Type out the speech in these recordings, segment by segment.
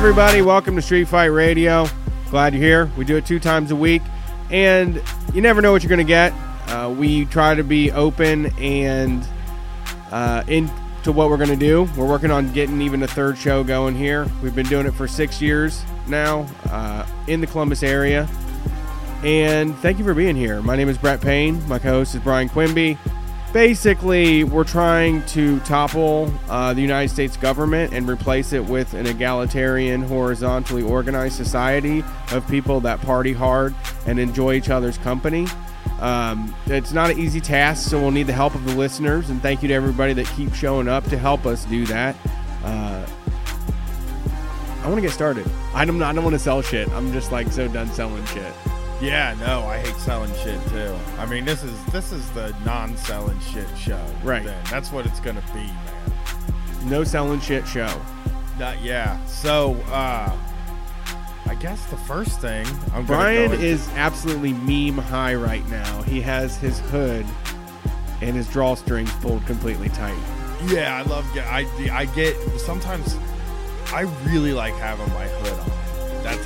everybody. Welcome to Street Fight Radio. Glad you're here. We do it 2 times a week, and you never know what you're going to get. We try to be open and into what we're going to do. We're working on getting even a 3rd show going here. We've been doing it for 6 years now in the Columbus area. And thank you for being here. My name is Brett Payne. My co-host is Brian Quimby. Basically, we're trying to topple the United States government and replace it with an egalitarian, horizontally organized society of people that party hard and enjoy each other's company. It's not an easy task, so we'll need the help of the listeners, and thank you to everybody that keeps showing up to help us do that. I want to get started. I don't want to sell shit. I'm just like so done selling shit. Yeah, no, I hate selling shit too. I mean, this is the non-selling shit show. Right. Then. That's what it's gonna be, man. No selling shit show. Yeah. So, I guess the first thing Brian is absolutely meme high right now. He has his hood and his drawstrings pulled completely tight. Yeah, I love. I get sometimes. I really like having my hood on. That's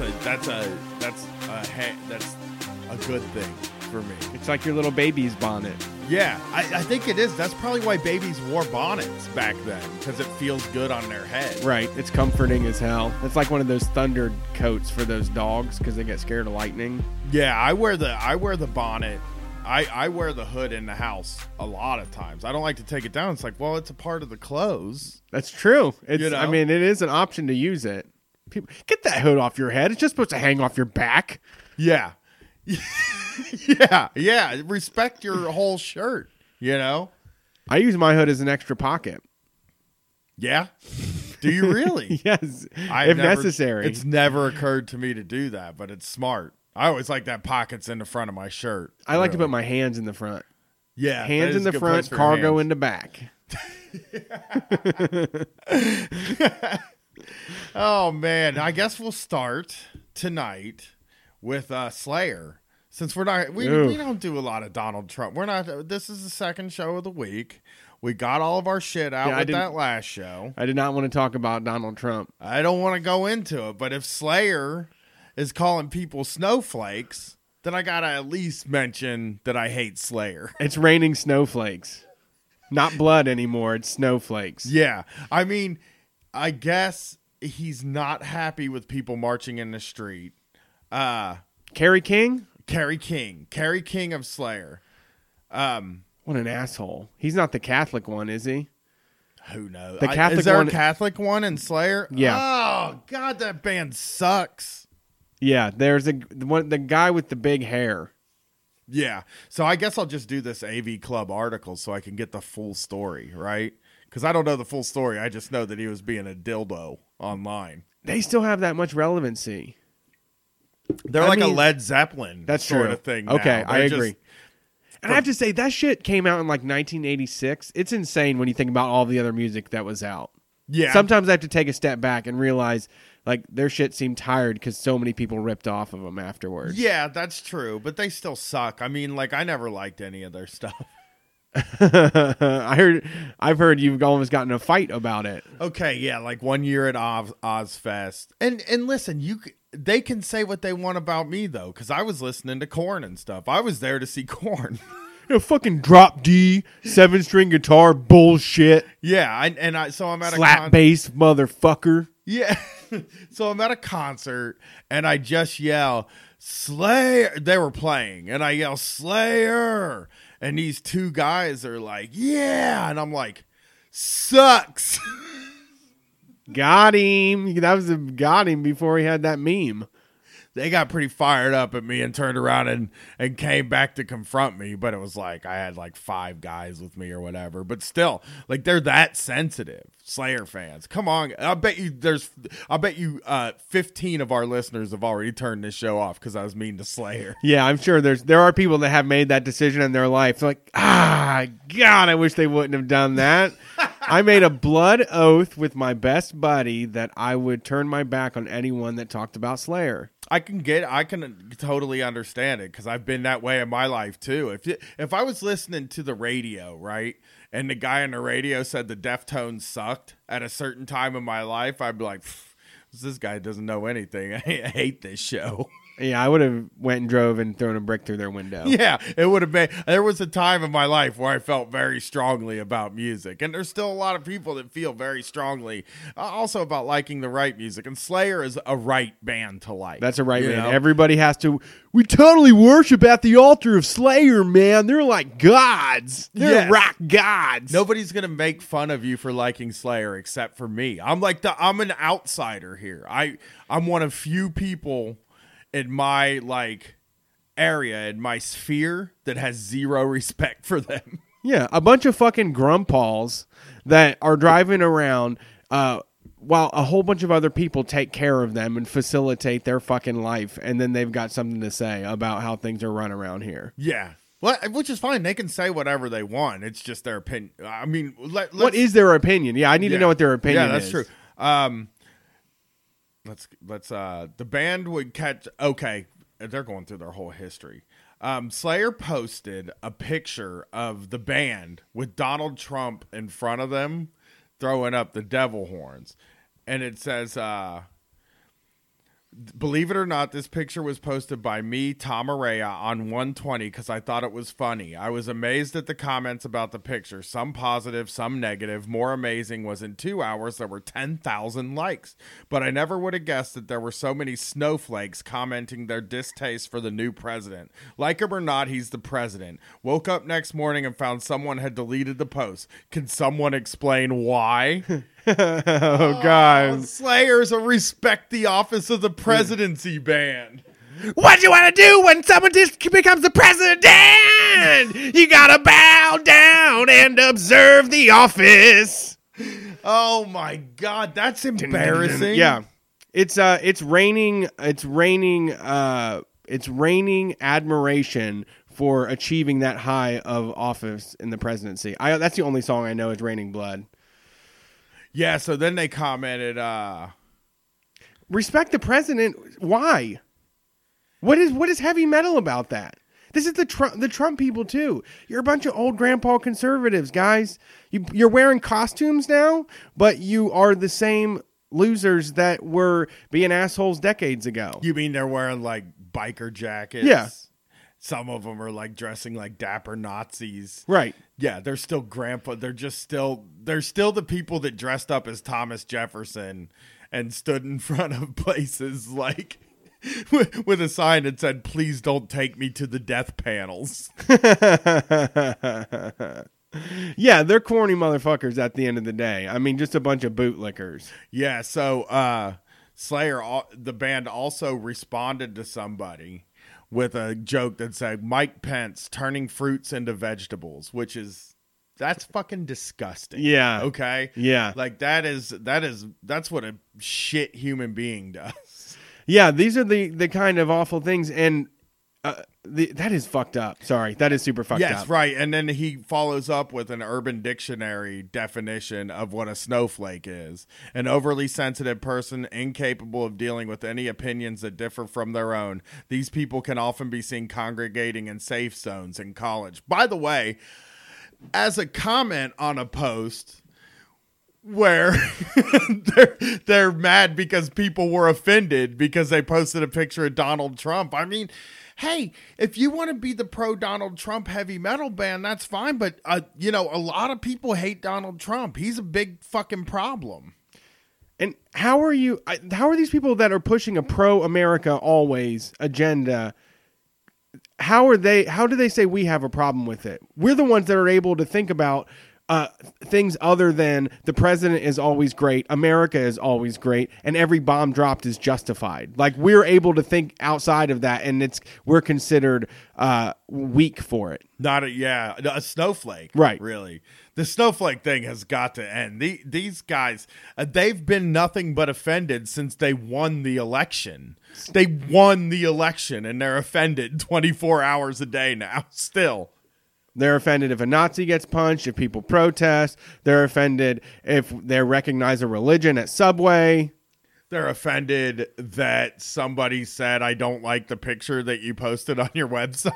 a good thing for me. It's like your little baby's bonnet. Yeah, I think it is. That's probably why babies wore bonnets back then, because it feels good on their head. Right. It's comforting as hell. It's like one of those thunder coats for those dogs because they get scared of lightning. Yeah, I wear the bonnet. I wear the hood in the house a lot of times. I don't like to take it down. It's like, well, it's a part of the clothes. That's true. It's, you know? I mean, it is an option to use it. People, get that hood off your head. It's just supposed to hang off your back. Yeah. Yeah. Respect your whole shirt, you know? I use my hood as an extra pocket. Yeah? Do you really? Yes, if necessary. It's never occurred to me to do that, but it's smart. I always like that pockets in the front of my shirt. I like to put my hands in the front. Yeah. Hands in the front, cargo in the back. Oh, man. I guess we'll start tonight with Slayer. Since we don't do a lot of Donald Trump. This is the 2nd show of the week. We got all of our shit out with that last show. I did not want to talk about Donald Trump. I don't want to go into it, but if Slayer is calling people snowflakes, then I got to at least mention that I hate Slayer. It's raining snowflakes. Not blood anymore. It's snowflakes. Yeah. I mean, I guess he's not happy with people marching in the street. Kerry King? Kerry King of Slayer. What an asshole. He's not the Catholic one, is he? Who knows? Is there a Catholic one in Slayer? Yeah. Oh, God, that band sucks. Yeah, there's the guy with the big hair. Yeah. So I guess I'll just do this AV Club article so I can get the full story, right? Because I don't know the full story. I just know that he was being a dildo online. They still have that much relevancy. They're a Led Zeppelin sort of thing now. Okay, I agree. And I have to say, that shit came out in like 1986. It's insane when you think about all the other music that was out. Yeah. Sometimes I have to take a step back and realize like their shit seemed tired because so many people ripped off of them afterwards. Yeah, that's true. But they still suck. I mean, like I never liked any of their stuff. I've heard you've almost gotten in a fight about it. Okay, yeah, like one year at Ozfest. And listen, they can say what they want about me though, because I was listening to Korn and stuff. I was there to see Korn. Fucking drop D 7-string guitar bullshit. Yeah, so I'm at slap bass motherfucker. Yeah, so I'm at a concert and I just yell Slayer. They were playing and I yell Slayer, and these 2 guys are like, yeah, and I'm like, sucks. Got him. Got him before he had that meme. They got pretty fired up at me and turned around and came back to confront me. But it was like I had like 5 guys with me or whatever. But still, like they're that sensitive. Slayer fans, come on! I bet you 15 of our listeners have already turned this show off because I was mean to Slayer. Yeah, I'm sure there are people that have made that decision in their life. They're like, God, I wish they wouldn't have done that. I made a blood oath with my best buddy that I would turn my back on anyone that talked about Slayer. I can totally understand it because I've been that way in my life too. If I was listening to the radio, right, and the guy on the radio said the Deftones sucked at a certain time in my life, I'd be like, This guy doesn't know anything. I hate this show. Yeah, I would have went and drove and thrown a brick through their window. Yeah, it would have been. There was a time in my life where I felt very strongly about music, and there's still a lot of people that feel very strongly also about liking the right music. And Slayer is a right band to like. That's a right band. Everybody has to. We totally worship at the altar of Slayer, man. They're like gods. They're rock gods. Nobody's gonna make fun of you for liking Slayer except for me. I'm an outsider here. I'm one of few people in my area, in my sphere, that has zero respect for them. Yeah, a bunch of fucking grumballs that are driving around while a whole bunch of other people take care of them and facilitate their fucking life, and then they've got something to say about how things are run around here. Yeah. Well, which is fine. They can say whatever they want. It's just their opinion. I mean, what is their opinion? Yeah, I need to know what their opinion is. Yeah, that's true. Let's the band would catch. Okay, they're going through their whole history. Slayer posted a picture of the band with Donald Trump in front of them throwing up the devil horns, and it says, believe it or not, this picture was posted by me, Tom Araya, on 120 because I thought it was funny. I was amazed at the comments about the picture. Some positive, some negative. More amazing was in 2 hours there were 10,000 likes. But I never would have guessed that there were so many snowflakes commenting their distaste for the new president. Like him or not, he's the president. Woke up next morning and found someone had deleted the post. Can someone explain why? Oh, God. Slayer's a respect the office of the presidency band. What do you want to do when someone becomes the president? You gotta bow down and observe the office. Oh my God, that's embarrassing. Yeah, it's raining admiration for achieving that high of office in the presidency. That's the only song I know is "Raining Blood." Yeah, so then they commented, respect the president. Why? What is heavy metal about that? This is the Trump people too. You're a bunch of old grandpa conservatives, guys. You're wearing costumes now, but you are the same losers that were being assholes decades ago. You mean they're wearing biker jackets? Yeah. Some of them are dressing like dapper Nazis. Right. Yeah, they're still grandpa. They're still the people that dressed up as Thomas Jefferson and stood in front of places with a sign that said, "Please don't take me to the death panels." Yeah, they're corny motherfuckers at the end of the day. I mean, just a bunch of bootlickers. Yeah, so Slayer, the band, also responded to somebody with a joke that said, "Mike Pence turning fruits into vegetables," that's fucking disgusting. Yeah. Okay. Yeah. That's what a shit human being does. Yeah. These are the kind of awful things. And that is fucked up. Sorry. That is super fucked up. Yes. Right. And then he follows up with an Urban Dictionary definition of what a snowflake is: an overly sensitive person incapable of dealing with any opinions that differ from their own. These people can often be seen congregating in safe zones in college. By the way, as a comment on a post where they're mad because people were offended because they posted a picture of Donald Trump. I mean, hey, if you want to be the pro Donald Trump heavy metal band, that's fine. But, a lot of people hate Donald Trump. He's a big fucking problem. And how are these people that are pushing a pro-America always agenda? How do they say we have a problem with it? We're the ones that are able to think about things other than the president is always great, America is always great, and every bomb dropped is justified. We're able to think outside of that, and we're considered weak for it. A snowflake. Right. Really. The snowflake thing has got to end. These guys, they've been nothing but offended since they won the election. They won the election, and they're offended 24 hours a day now, still. They're offended if a Nazi gets punched, if people protest. They're offended if they recognize a religion at Subway. They're offended that somebody said, "I don't like the picture that you posted on your website."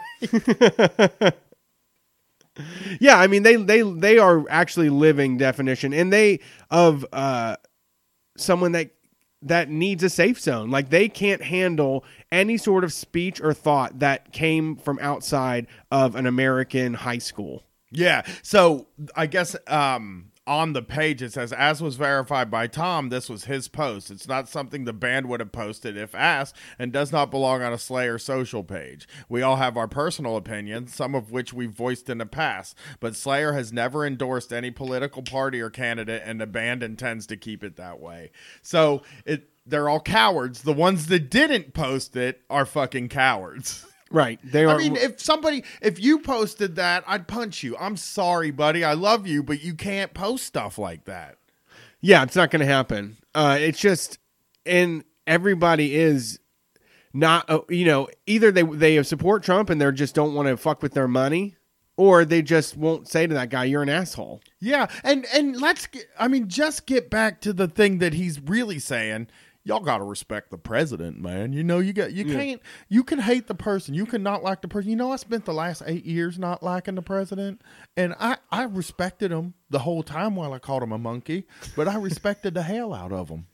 Yeah, I mean, they are actually living definition, and they of someone that that needs a safe zone. Like, they can't handle any sort of speech or thought that came from outside of an American high school. Yeah. So I guess on the page it says, as was verified by Tom, this was his post. It's not something the band would have posted if asked, and does not belong on a Slayer social page. We all have our personal opinions, some of which we've voiced in the past, but Slayer has never endorsed any political party or candidate, and the band intends to keep it that way. So they're all cowards. The ones that didn't post it are fucking cowards. Right. They are. I mean, if you posted that, I'd punch you. I'm sorry, buddy. I love you, but you can't post stuff like that. Yeah, it's not going to happen. It's just, and everybody is not, either they support Trump and they just don't want to fuck with their money, or they just won't say to that guy, you're an asshole. Yeah. And just get back to the thing that he's really saying. Y'all got to respect the president, man. You can hate the person. You can not like the person. I spent the last 8 years not liking the president, and I respected him the whole time while I called him a monkey, but I respected the hell out of him.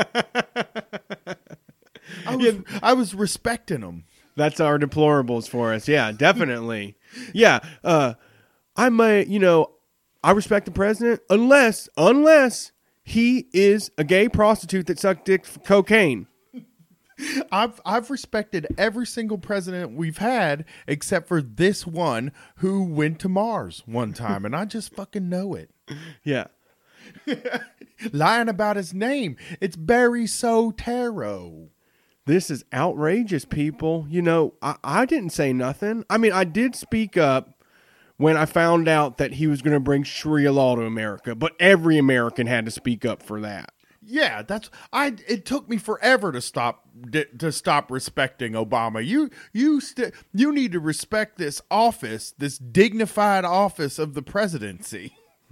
I was respecting him. That's our deplorables for us. Yeah, definitely. Yeah. I respect the president unless he is a gay prostitute that sucked dick for cocaine. I've respected every single president we've had except for this one who went to Mars one time, and I just fucking know it. Yeah. Lying about his name. It's Barry Soetoro. This is outrageous, people. I didn't say nothing. I mean, I did speak up when I found out that he was going to bring Sharia law to America, but every American had to speak up for that. Yeah, it took me forever to stop respecting Obama. You need to respect this office, this dignified office of the presidency.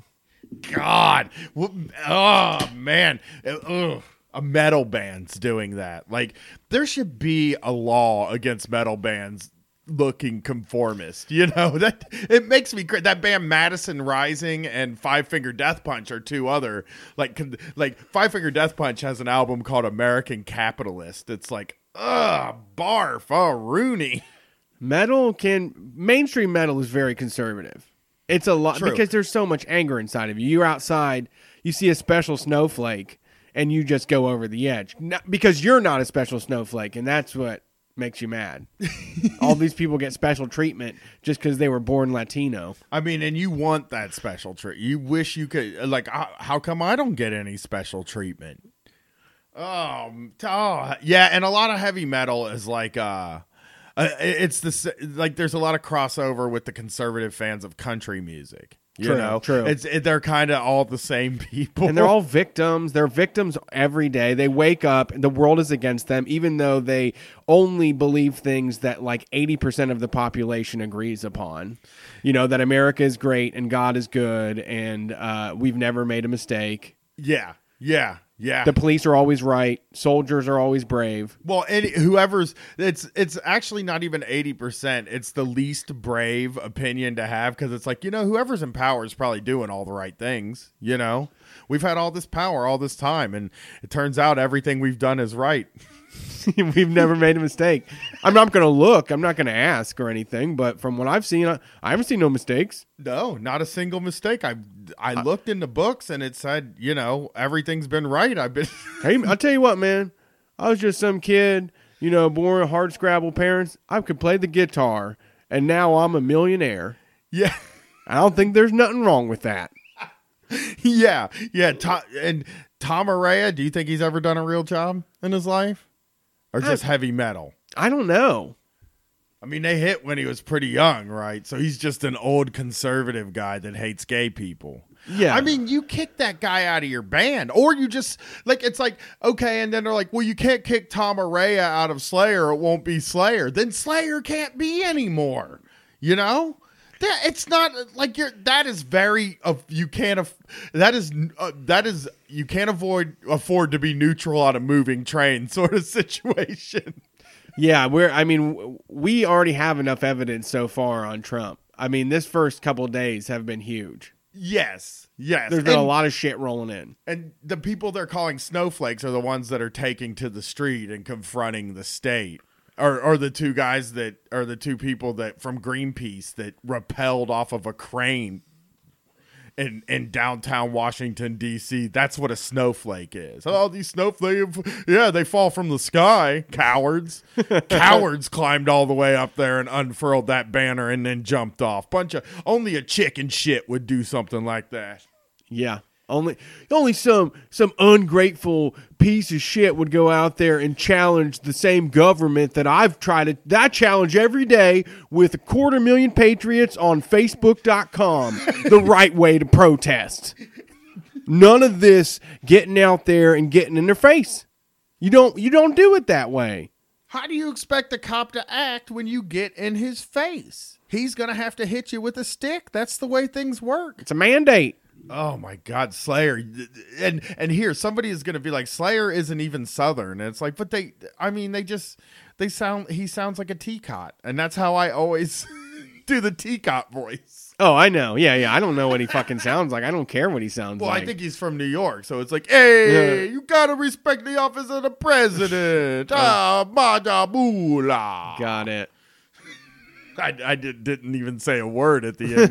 God. Oh, man. A metal band's doing that. Like, there should be a law against metal bands looking conformist, that it makes me crazy. That band Madison Rising and Five Finger Death Punch are two other like Five Finger Death Punch has an album called American Capitalist. It's like, barf, Rooney. Mainstream metal is very conservative. It's a lot. True. Because there's so much anger inside of you. You're outside, you see a special snowflake, and you just go over the edge. Because you're not a special snowflake, and that's what makes you mad. All these people get special treatment just because they were born Latino. I mean, and you want that special treatment. You wish you could, how come I don't get any special treatment? Yeah, and a lot of heavy metal is like, it's this, like, there's a lot of crossover with the conservative fans of country music. True. They're kind of all the same people. And they're all victims. They're victims every day. They wake up and the world is against them, even though they only believe things that like 80% of the population agrees upon. That America is great and God is good and we've never made a mistake. Yeah. The police are always right. Soldiers are always brave. Well, it's actually not even 80%. It's the least brave opinion to have because it's like, whoever's in power is probably doing all the right things. We've had all this power all this time, and it turns out everything we've done is right. We've never made a mistake. I'm not going to look. I'm not going to ask or anything. But from what I've seen, I haven't seen no mistakes. No, not a single mistake. I looked in the books and it said, everything's been right. Hey, I'll tell you what, man. I was just some kid, born to hard scrabble parents. I could play the guitar, and now I'm a millionaire. Yeah. I don't think there's nothing wrong with that. Yeah. And Tom Araya, do you think he's ever done a real job in his life? Or just heavy metal? I don't know. I mean, they hit when he was pretty young, right? So he's just an old conservative guy that hates gay people. Yeah. I mean, you kick that guy out of your band, or you just, it's like, okay, and then they're like, well, you can't kick Tom Araya out of Slayer, it won't be Slayer. Then Slayer can't be anymore, It's not like that is very, you can't afford to be neutral on a moving train sort of situation. Yeah, we already have enough evidence so far on Trump. I mean, this first couple of days have been huge. Yes. There's been a lot of shit rolling in. And the people they're calling snowflakes are the ones that are taking to the street and confronting the state. Or the two guys that are the two people that from Greenpeace that rappelled off of a crane in downtown Washington, D.C. That's what a snowflake is. Oh, these snowflakes, yeah, they fall from the sky. Cowards. Cowards climbed all the way up there and unfurled that banner and then jumped off. Only a chicken shit would do something like that. Yeah. Only some ungrateful piece of shit would go out there and challenge the same government that I challenge every day with 250,000 patriots on Facebook.com, the right way to protest. None of this getting out there and getting in their face. You don't do it that way. How do you expect a cop to act when you get in his face? He's going to have to hit you with a stick. That's the way things work. It's a mandate. Oh my God, Slayer. And here, somebody is going to be like, Slayer isn't even Southern. And it's like, but he sounds like a teacot. And that's how I always do the teacot voice. Oh, I know. Yeah. I don't know what he fucking sounds like. I don't care what he sounds like. Well, I think he's from New York. So it's like, hey, you got to respect the office of the president. Madabula. Got it. I didn't even say a word at the end.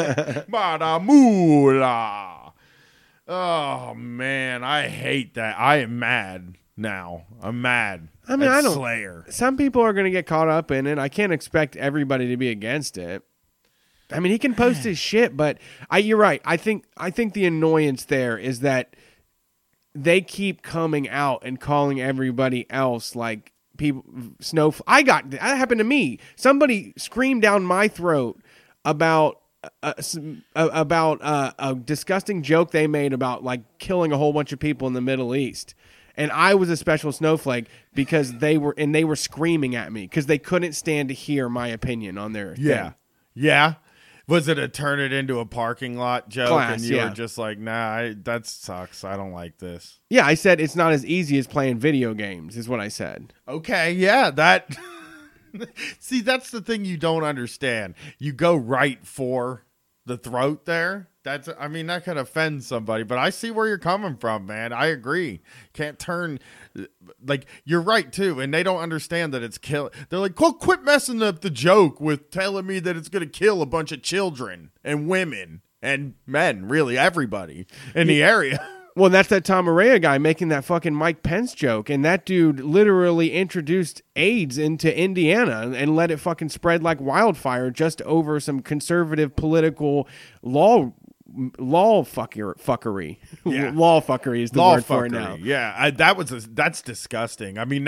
Madamula. Oh man, I hate that. I am mad now. I'm mad. I mean, I don't. Slayer. Some people are going to get caught up in it. I can't expect everybody to be against it. I mean, he can post his shit, but you're right. I think the annoyance there is that they keep coming out and calling everybody else like. People, that happened to me. Somebody screamed down my throat about a disgusting joke they made about like killing a whole bunch of people in the Middle East, and I was a special snowflake because they were screaming at me because they couldn't stand to hear my opinion on their thing. Yeah. Was it a turn it into a parking lot joke? And you were just like, nah, that sucks. I don't like this. Yeah, I said it's not as easy as playing video games, is what I said. Okay, yeah, that... See, that's the thing you don't understand. You go right for the throat there. That could offend somebody, but I see where you're coming from, man. I agree. Can't turn... Like, you're right, too, and they don't understand that it's kill. They're like, quit messing up the joke with telling me that it's going to kill a bunch of children and women and men, really, everybody in the area. Well, that's that Tom Araya guy making that fucking Mike Pence joke, and that dude literally introduced AIDS into Indiana and let it fucking spread like wildfire just over some conservative political law fuckery. Yeah. Law fuckery is the word for it now. Yeah, that's disgusting. I mean,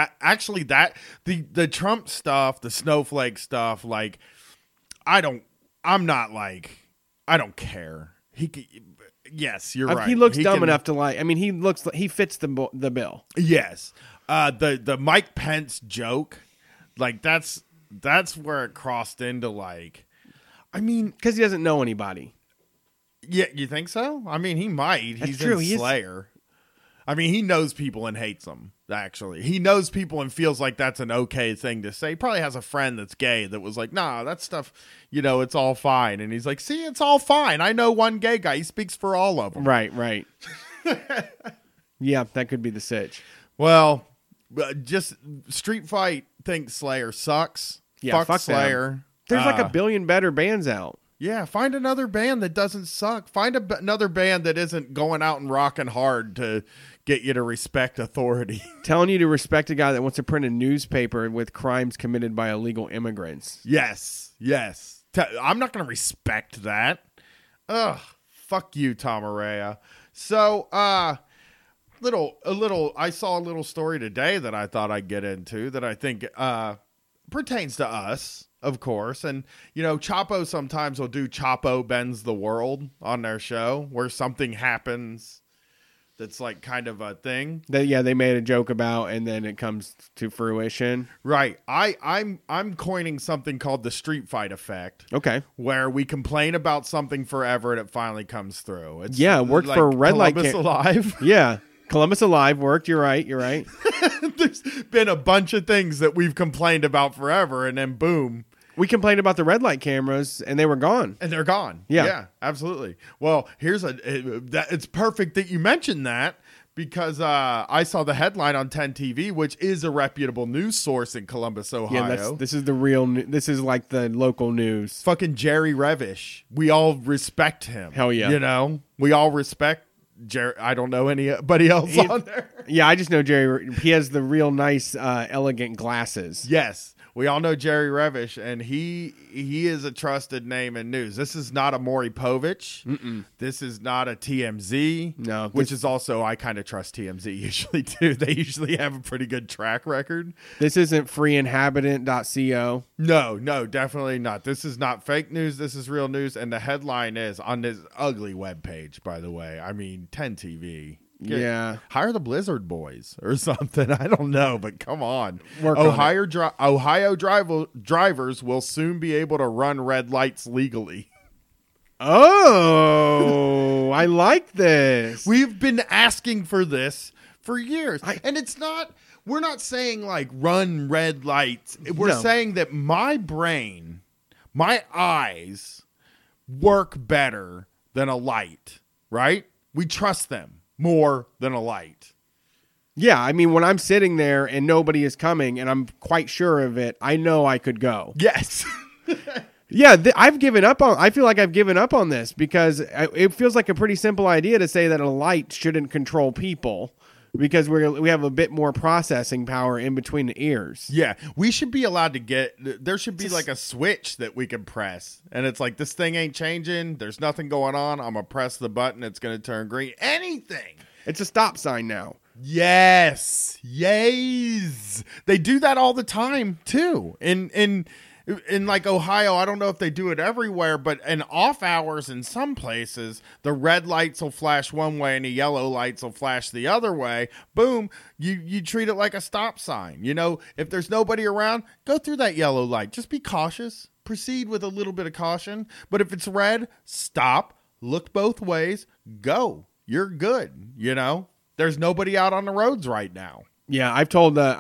the Trump stuff, the snowflake stuff, like, I don't care. Yes, you're right. He looks dumb enough to like. I mean, he fits the bill. Yes, the Mike Pence joke, like that's where it crossed into like. I mean, because he doesn't know anybody. Yeah, you think so? I mean, he might. That's He's true. in Slayer. I mean, he knows people and hates them, actually. He knows people and feels like that's an okay thing to say. He probably has a friend that's gay that was like, nah, that stuff, it's all fine. And he's like, see, it's all fine. I know one gay guy. He speaks for all of them. Right. Yeah, that could be the sitch. Well, just Street Fight thinks Slayer sucks. Yeah, fuck Slayer. Them. There's like a billion better bands out. Yeah, find another band that doesn't suck. Find another band that isn't going out and rocking hard to get you to respect authority. Telling you to respect a guy that wants to print a newspaper with crimes committed by illegal immigrants. Yes. I'm not going to respect that. Ugh, fuck you, Tom Araya. So, I saw a little story today that I thought I'd get into that I think pertains to us. Of course. And, Chapo sometimes will do Chapo Bends the World on their show where something happens that's like kind of a thing. They made a joke about and then it comes to fruition. Right. I'm coining something called the Street Fight effect. Okay. Where we complain about something forever and it finally comes through. It worked like for Red Light Columbus Alive. Yeah. Columbus Alive worked. You're right. There's been a bunch of things that we've complained about forever and then boom. We complained about the red light cameras, and they were gone. And they're gone. Yeah, absolutely. Well, it's perfect that you mentioned that, because I saw the headline on 10 TV, which is a reputable news source in Columbus, Ohio. Yeah, this is the real. This is like the local news. Fucking Jerry Revish. We all respect him. Hell yeah. You know, we all respect Jerry. I don't know anybody else on there. Yeah, I just know Jerry. He has the real nice, elegant glasses. Yes. We all know Jerry Revish, and he is a trusted name in news. This is not a Maury Povich. Mm-mm. This is not a TMZ. No. Which is also, I kind of trust TMZ usually, too. They usually have a pretty good track record. This isn't freeinhabitant.co. No, definitely not. This is not fake news. This is real news. And the headline is on this ugly webpage, by the way. I mean, 10 TV. Yeah. Hire the Blizzard Boys or something. I don't know, but come on. Work on Ohio drivers will soon be able to run red lights legally. Oh, I like this. We've been asking for this for years. And we're not saying like run red lights. We're saying that my brain, my eyes work better than a light, right? We trust them more than a light. Yeah, I mean, when I'm sitting there and nobody is coming and I'm quite sure of it, I know I could go. Yes. Yeah, I've given up on. I feel like I've given up on this because it feels like a pretty simple idea to say that a light shouldn't control people because we have a bit more processing power in between the ears. Yeah, we should be allowed to there should be like a switch that we can press. And it's like, this thing ain't changing. There's nothing going on. I'm going to press the button. It's going to turn green. Anything. It's a stop sign now. Yes. Yes. They do that all the time too. In like Ohio, I don't know if they do it everywhere, but in off hours in some places, the red lights will flash one way and the yellow lights will flash the other way. Boom, you treat it like a stop sign. You know, if there's nobody around, go through that yellow light. Just be cautious. Proceed with a little bit of caution. But if it's red, stop, look both ways, go. You're good, you know? There's nobody out on the roads right now. Yeah, I've told the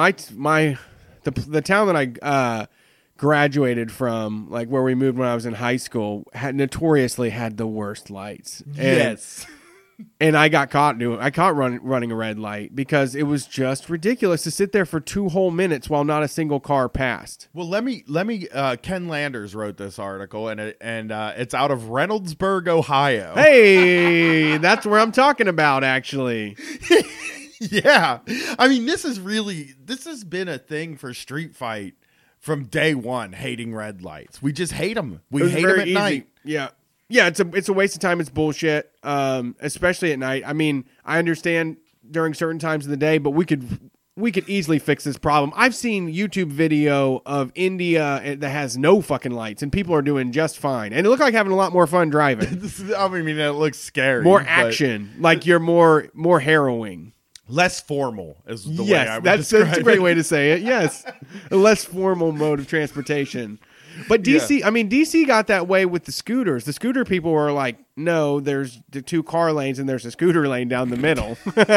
town that I graduated from, like where we moved when I was in high school, notoriously had the worst lights. Yes. And I got caught running a red light because it was just ridiculous to sit there for 2 whole minutes while not a single car passed. Well, let me. Ken Landers wrote this article, and it's out of Reynoldsburg, Ohio. Hey, that's where I'm talking about, actually. Yeah, I mean, this has been a thing for Street Fight from day one. Hating red lights, we just hate them. We hate them at night. Yeah. Yeah, it's a waste of time. It's bullshit, especially at night. I mean, I understand during certain times of the day, but we could easily fix this problem. I've seen YouTube video of India that has no fucking lights, and people are doing just fine. And it looked like having a lot more fun driving. I mean, it looks scary. More action, like you're more harrowing. Less formal is the way I would that's a great way to say it. Yes, a less formal mode of transportation. But DC, yeah. I mean, DC got that way with the scooters. The scooter people were like, no, there's the 2 car lanes and there's a scooter lane down the middle.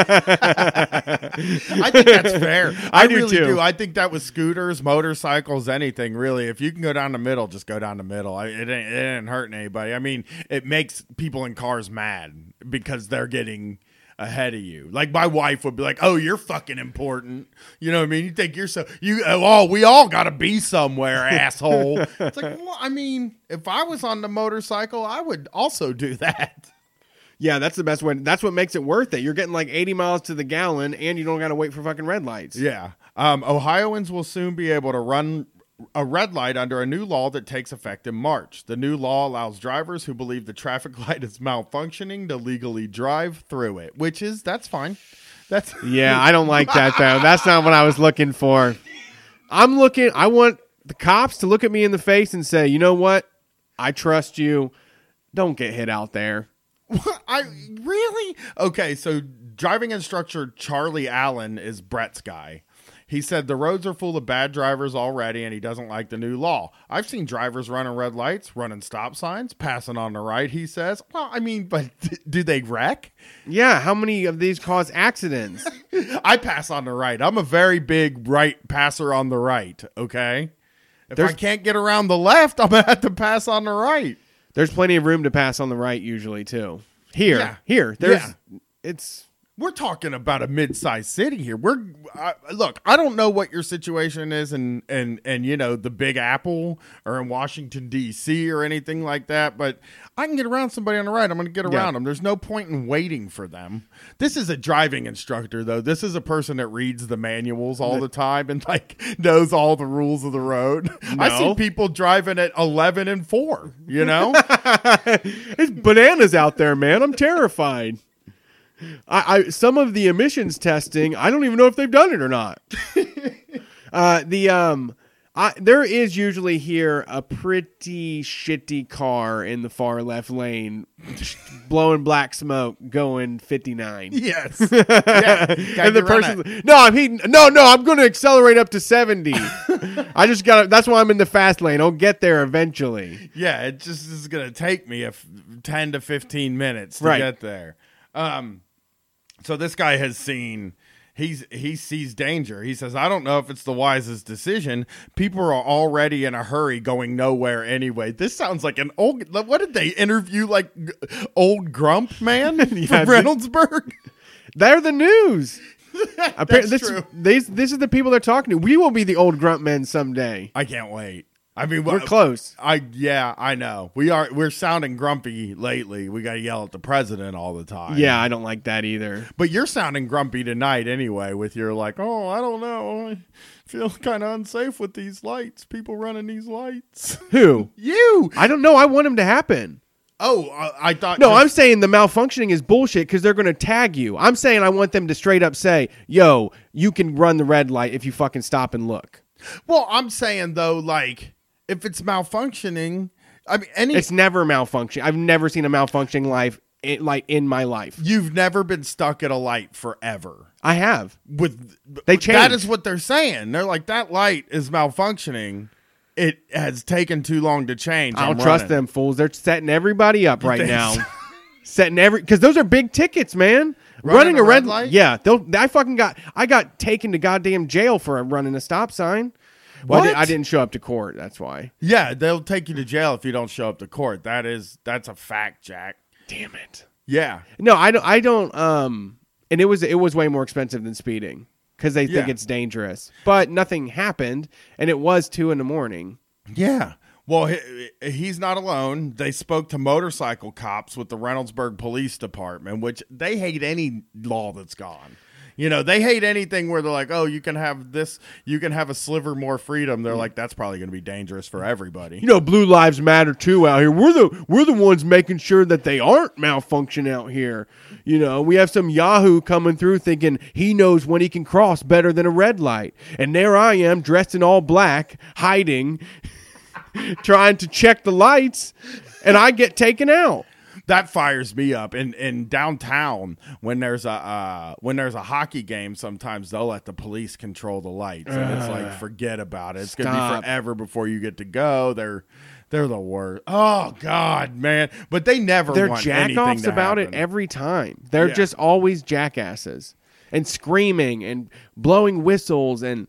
I think that's fair. I do really too. do. I think that was scooters, motorcycles, anything really. If you can go down the middle, just go down the middle. It ain't hurting anybody. I mean, it makes people in cars mad because they're getting ahead of you. Like my wife would be like, "Oh, you're fucking important." You know what I mean? You think you're we all got to be somewhere, asshole. It's like, well, I mean, if I was on the motorcycle, I would also do that. Yeah, that's the best way. That's what makes it worth it. You're getting like 80 miles to the gallon and you don't got to wait for fucking red lights. Yeah. Ohioans will soon be able to run a red light under a new law that takes effect in March. The new law allows drivers who believe the traffic light is malfunctioning to legally drive through it, that's fine. Yeah, I don't like that though. That's not what I was looking for. I want the cops to look at me in the face and say, you know what? I trust you. Don't get hit out there. Really? Okay, so driving instructor Charlie Allen is Brett's guy. He said the roads are full of bad drivers already, and he doesn't like the new law. I've seen drivers running red lights, running stop signs, passing on the right, he says. Well, I mean, but do they wreck? Yeah, how many of these cause accidents? I pass on the right. I'm a very big right passer on the right, okay? If I can't get around the left, I'm going to have to pass on the right. There's plenty of room to pass on the right usually too. Here, it's. We're talking about a mid-sized city here. Look, I don't know what your situation is in the Big Apple or in Washington, D.C. or anything like that, but I can get around somebody on the right. I'm going to get around them. There's no point in waiting for them. This is a driving instructor, though. This is a person that reads the manuals all the time and knows all the rules of the road. No. I see people driving at 11 and 4, It's bananas out there, man. I'm terrified. Some of the emissions testing, I don't even know if they've done it or not. There is usually here a pretty shitty car in the far left lane, blowing black smoke, going 59. Yes, yeah. And the person, I'm going to accelerate up to 70. That's why I'm in the fast lane. I'll get there eventually. Yeah, it just is going to take me 10 to 15 minutes to get there. So this guy has seen, he sees danger. He says, I don't know if it's the wisest decision. People are already in a hurry going nowhere anyway. This sounds like an old, what did they interview, like old Grump man from Reynoldsburg? They're the news. That's true. This is the people they're talking to. We will be the old Grump men someday. I can't wait. I mean, we're close. I know. We're sounding grumpy lately. We got to yell at the president all the time. Yeah, I don't like that either. But you're sounding grumpy tonight anyway with your I don't know. I feel kind of unsafe with these lights. People running these lights. Who? You. I don't know. I want them to happen. Oh, I thought. No, I'm saying the malfunctioning is bullshit because they're going to tag you. I'm saying I want them to straight up say, yo, you can run the red light if you fucking stop and look. Well, I'm saying though, if it's malfunctioning, I mean, it's never malfunctioning. I've never seen a malfunctioning in my life. You've never been stuck at a light forever. I have. They changed. That is what they're saying. They're like, that light is malfunctioning. It has taken too long to change. I don't trust them fools. They're setting everybody up right now. Because those are big tickets, man. Running a red light. Yeah, I got taken to goddamn jail for running a stop sign. Well, I didn't show up to court. That's why. Yeah, they'll take you to jail if you don't show up to court. That's a fact, Jack. Damn it. Yeah. No, I don't. And it was way more expensive than speeding because they think it's dangerous. But nothing happened, and it was 2 a.m. Yeah. Well, he's not alone. They spoke to motorcycle cops with the Reynoldsburg Police Department, which they hate any law that's gone. They hate anything where they're like, oh, you can have this, you can have a sliver more freedom. They're like, that's probably going to be dangerous for everybody. Blue lives matter too out here. We're the ones making sure that they aren't malfunctioning out here. We have some Yahoo coming through thinking he knows when he can cross better than a red light. And there I am dressed in all black, hiding, trying to check the lights, and I get taken out. That fires me up. In downtown, when there's a hockey game, sometimes they'll let the police control the lights, and it's like, forget about it. It's gonna be forever before you get to go. They're the worst. Oh God, man! But they never. They're want anything jack-offs to about happen. it every time. They're just always jackasses and screaming and blowing whistles and.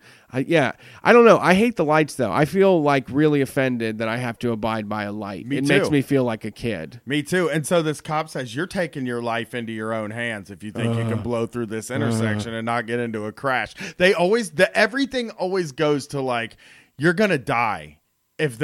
I don't know. I hate the lights, though. I feel really offended that I have to abide by a light. It makes me feel like a kid. Me too. And so this cop says, you're taking your life into your own hands if you think you can blow through this intersection and not get into a crash. Everything always goes to you're going to die. If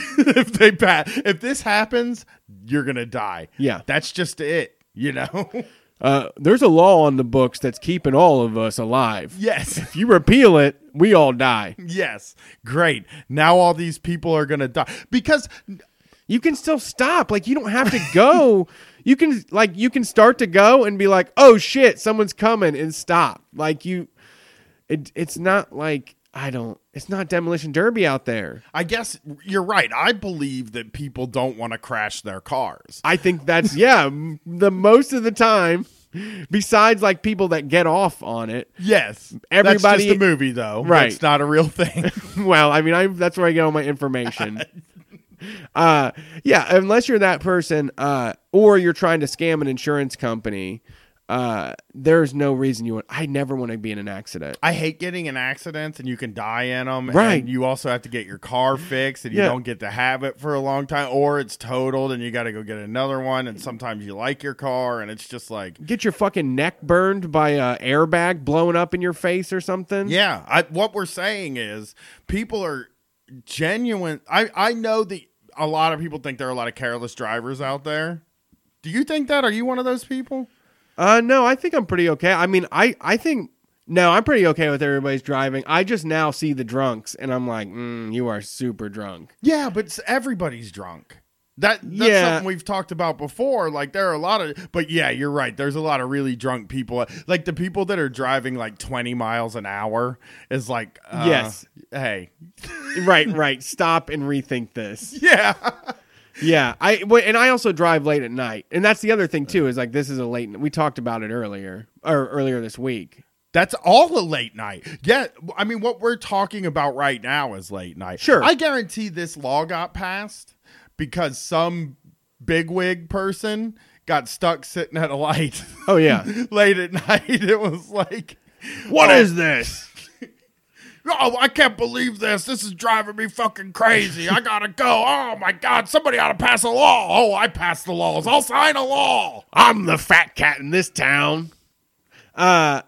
if this happens, you're going to die. Yeah. That's just it, There's a law on the books that's keeping all of us alive. Yes. If you repeal it, we all die. Yes. Great. Now all these people are going to die. Because you can still stop. You don't have to go. You can start to go and be like, oh shit, someone's coming, and stop. It's not it's not Demolition Derby out there. I guess you're right. I believe that people don't want to crash their cars. I think that's, the most of the time, besides people that get off on it. Yes. Everybody. That's just a movie, though. Right. It's not a real thing. Well, I mean, that's where I get all my information. Unless you're that person, or you're trying to scam an insurance company, there's no reason you would. I never want to be in an accident. I hate getting in accidents and you can die in them. Right. And you also have to get your car fixed and you don't get to have it for a long time, or it's totaled and you got to go get another one. And sometimes you like your car and it's just like, get your fucking neck burned by a airbag blowing up in your face or something. yeah. What we're saying is people are genuine. I know that a lot of people think there are a lot of careless drivers out there. Do you think that? Are you one of those people? No, I think I'm pretty okay. I mean, I think, no, I'm pretty okay with everybody's driving. I just now see the drunks, and I'm like, you are super drunk. Yeah, but everybody's drunk. That's something we've talked about before. Like, there are a lot of, but yeah, you're right. There's a lot of really drunk people. Like, the people that are driving like 20 miles an hour is like, yes. Hey. Right. Stop and rethink this. Yeah. Yeah, and I also drive late at night, and that's the other thing too. Is like this is a late. We talked about it earlier this week. That's all a late night. Yeah, I mean, what we're talking about right now is late night. Sure, I guarantee this law got passed because some bigwig person got stuck sitting at a light. Oh yeah, late at night. It was like, what is this? Oh, I can't believe this. This is driving me fucking crazy. I gotta go. Oh my God, somebody ought to pass a law. Oh, I passed the laws. I'll sign a law. I'm the fat cat in this town. I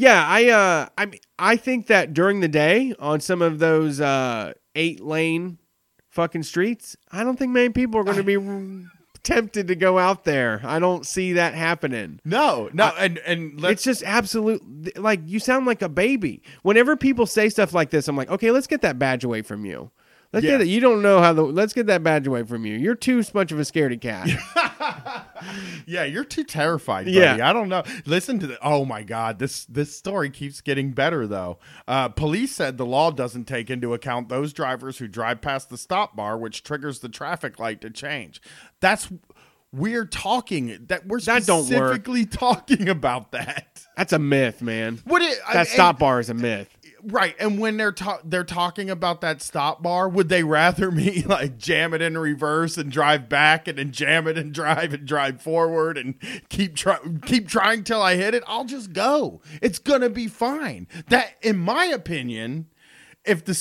think that during the day on some of those 8-lane fucking streets, I don't think many people are going to be tempted to go out there. I don't see that happening. No, and it's just absolute. Like, you sound like a baby. Whenever people say stuff like this, I'm like, okay, let's get that badge away from you. Let's get it. You don't know how let's get that badge away from you. You're too much of a scaredy cat. Yeah, you're too terrified, buddy. Yeah. I don't know. Listen to the. Oh my God, this story keeps getting better though. Police said the law doesn't take into account those drivers who drive past the stop bar, which triggers the traffic light to change. We're talking that we're specifically talking about that. That's a myth, man. That stop bar is a myth. Right, and when they're talking about that stop bar, would they rather me like jam it in reverse and drive back and then jam it and drive forward and keep trying till I hit it? I'll just go. It's gonna be fine. That, in my opinion, if the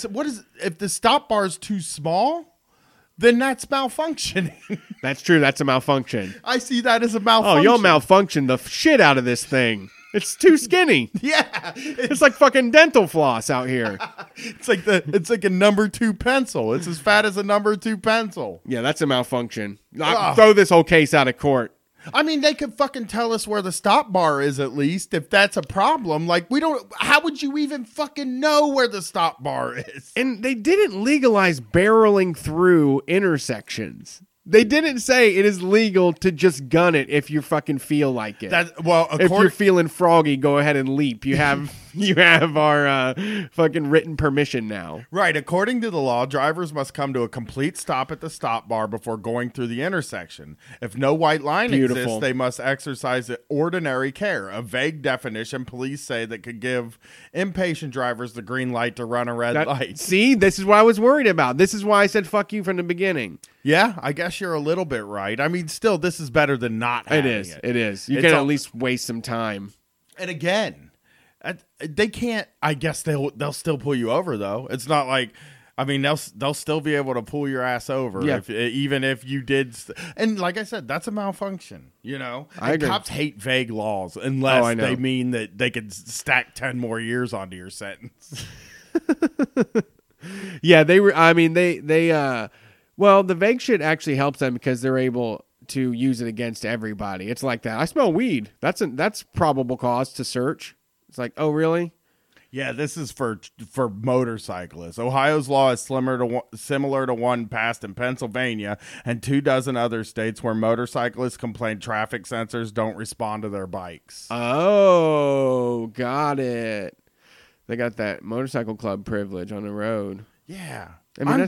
stop bar is too small, then that's malfunctioning. That's true. That's a malfunction. I see that as a malfunction. Oh, you'll malfunction the shit out of this thing. It's too skinny. Yeah. It's like fucking dental floss out here. It's like a number 2 pencil. It's as fat as a number 2 pencil. Yeah, that's a malfunction. Throw this whole case out of court. I mean, they could fucking tell us where the stop bar is at least if that's a problem. Like, how would you even fucking know where the stop bar is? And they didn't legalize barreling through intersections. They didn't say it is legal to just gun it if you fucking feel like it. If you're feeling froggy, go ahead and leap. You have our fucking written permission now. Right. According to the law, drivers must come to a complete stop at the stop bar before going through the intersection. If no white line exists, they must exercise ordinary care, a vague definition police say that could give impatient drivers the green light to run a red light. See, this is what I was worried about. This is why I said fuck you from the beginning. Yeah, I guess you're a little bit right. I mean, still, this is better than not having it. It is. You can at least waste some time. And again, they can't. I guess they'll still pull you over though. It's not like, I mean, they'll still be able to pull your ass over even if you did. And like I said, that's a malfunction. You know, I agree. Cops hate vague laws unless they mean that they could stack 10 more years onto your sentence. Yeah, they were. I mean, they. Well, the vague shit actually helps them because they're able to use it against everybody. It's like that. I smell weed. That's probable cause to search. It's like, oh, really? Yeah, this is for motorcyclists. Ohio's law is similar to one passed in Pennsylvania and 24 other states where motorcyclists complain traffic sensors don't respond to their bikes. Oh, got it. They got that motorcycle club privilege on the road. Yeah, I mean,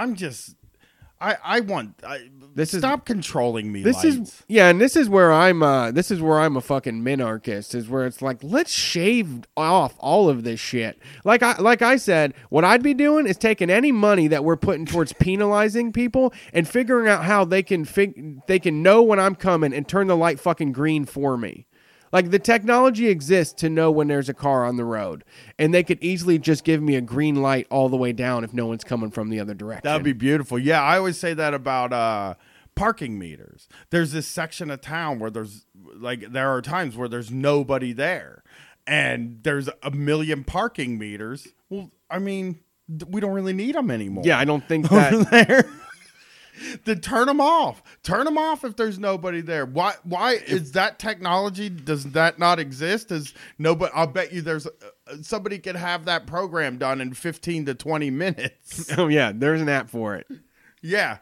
stop controlling me. And this is where I'm a fucking minarchist, is where it's like, let's shave off all of this shit. Like I said, what I'd be doing is taking any money that we're putting towards penalizing people and figuring out how they can know when I'm coming and turn the light fucking green for me. Like, the technology exists to know when there's a car on the road, and they could easily just give me a green light all the way down if no one's coming from the other direction. That'd be beautiful. Yeah, I always say that about parking meters. There's this section of town where there are times where there's nobody there, and there's a million parking meters. Well, I mean, we don't really need them anymore. Yeah, I don't think that. Over there. Then turn them off. Turn them off if there's nobody there. Why is that technology? Does that not exist? Is nobody? I'll bet you there's somebody could have that program done in 15 to 20 minutes. Oh yeah, there's an app for it. Yeah.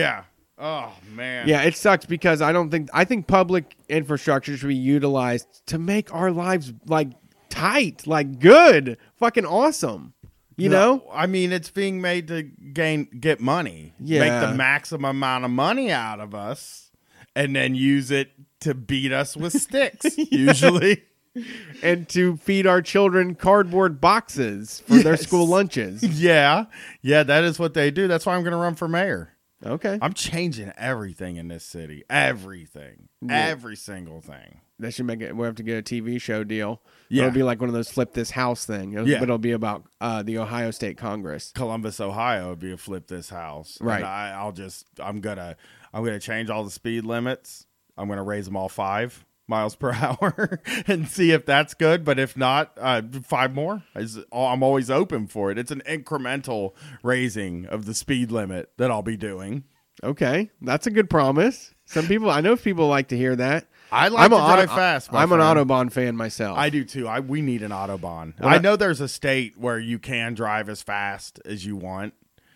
Oh man. Yeah, it sucks because I think public infrastructure should be utilized to make our lives like tight, like good, fucking awesome. You know? I mean, it's being made to get money. Yeah. Make the maximum amount of money out of us and then use it to beat us with sticks, usually. And to feed our children cardboard boxes for their school lunches. Yeah, that is what they do. That's why I'm going to run for mayor. Okay. I'm changing everything in this city. Everything. Yeah. Every single thing. They should make it. We'll have to get a TV show deal. Yeah. It'll be like one of those flip this house thing. But it'll be about the Ohio State Congress. Columbus, Ohio would be a flip this house. Right. And I'm gonna change all the speed limits. I'm gonna raise them all 5 miles per hour and see if that's good. But if not, 5 more. I'm always open for it. It's an incremental raising of the speed limit that I'll be doing. Okay, that's a good promise. I know people like to hear that. I like to drive fast. I'm an Autobahn fan myself. I do too. We need an Autobahn. I know there's a state where you can drive as fast as you want.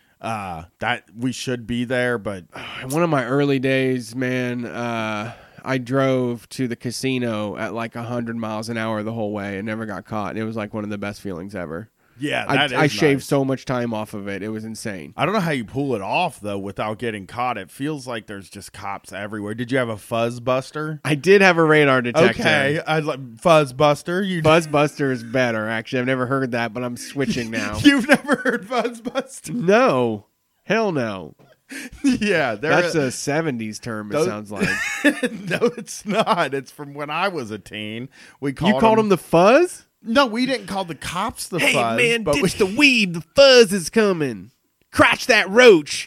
That we should be there, but one of my early days, man, I drove to the casino at like 100 miles an hour the whole way and never got caught. It was like one of the best feelings ever. Yeah, I shaved so much time off of it. It was insane. I don't know how you pull it off, though, without getting caught. It feels like there's just cops everywhere. Did you have a fuzz buster? I did have a radar detector. Okay, I'd like fuzz buster. Fuzz buster is better, actually. I've never heard that, but I'm switching now. You've never heard fuzz buster? No. Hell no. Yeah. That's a 70s term, it sounds like. No, it's not. It's from when I was a teen. You called them the fuzz? No, we didn't call the cops the fuzz. Hey, man, ditch the weed. The fuzz is coming. Crash that roach.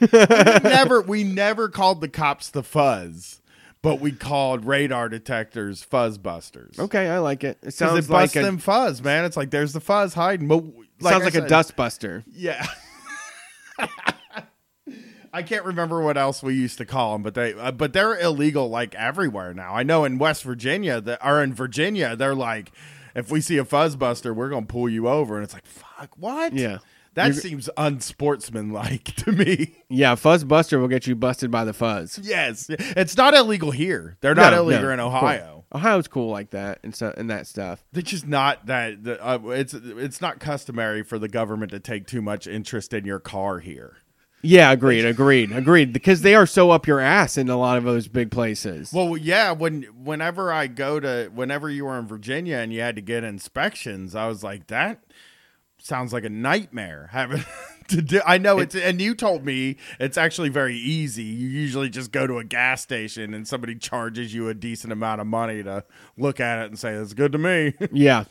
We never called the cops the fuzz, but we called radar detectors fuzz busters. Okay, I like it. It sounds like them fuzz, man. It's like there's the fuzz hiding. Sounds like a dust buster. Yeah. I can't remember what else we used to call them, but they're illegal like everywhere now. I know in West Virginia in Virginia, they're like, if we see a fuzz buster, we're going to pull you over. And it's like, fuck, what? Yeah. That seems unsportsmanlike to me. Yeah, fuzz buster will get you busted by the fuzz. Yes. It's not illegal here. They're not illegal in Ohio. Cool. Ohio's cool like that and that stuff. It's just not that it's not customary for the government to take too much interest in your car here. Yeah, agreed. Because they are so up your ass in a lot of those big places. Well, yeah. Whenever you were in Virginia and you had to get inspections, I was like, that sounds like a nightmare having to do. I know and you told me it's actually very easy. You usually just go to a gas station and somebody charges you a decent amount of money to look at it and say, "It's good to me." Yeah.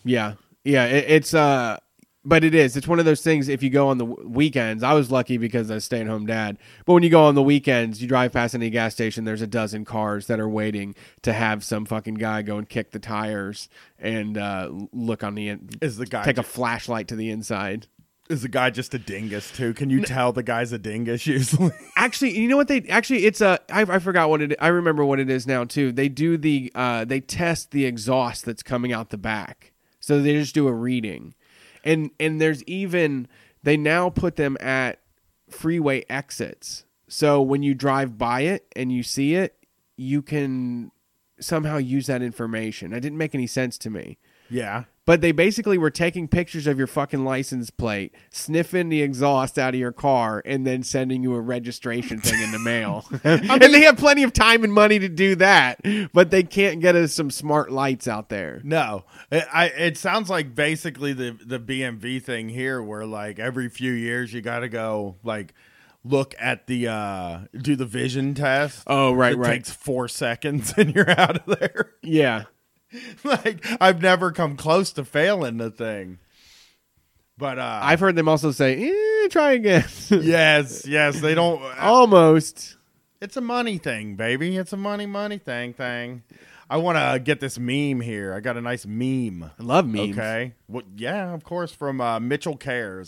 It's But it's one of those things. If you go on the weekends, I was lucky because I was a stay-at-home dad. But when you go on the weekends, you drive past any gas station, there's a dozen cars that are waiting to have some fucking guy go and kick the tires and look on the end. Take a flashlight to the inside. Is the guy just a dingus too? Can you tell the guy's a dingus usually? Actually, you know what it's I forgot what it is. I remember what it is now too. They do they test the exhaust that's coming out the back. So they just do a reading. And there's they now put them at freeway exits. So when you drive by it and you see it, you can somehow use that information. That didn't make any sense to me. Yeah. But they basically were taking pictures of your fucking license plate, sniffing the exhaust out of your car, and then sending you a registration thing in the mail. And they have plenty of time and money to do that, but they can't get us some smart lights out there. No. It sounds like basically the BMV thing here where like every few years you got to go like look at do the vision test. Oh, right. It takes 4 seconds and you're out of there. Yeah. Like, I've never come close to failing the thing. But I've heard them also say, try again. yes, they don't. Almost. It's a money thing, baby. It's a money thing. I want to get this meme here. I got a nice meme. I love memes. Okay. Well, yeah, of course, from Mitchell Cares,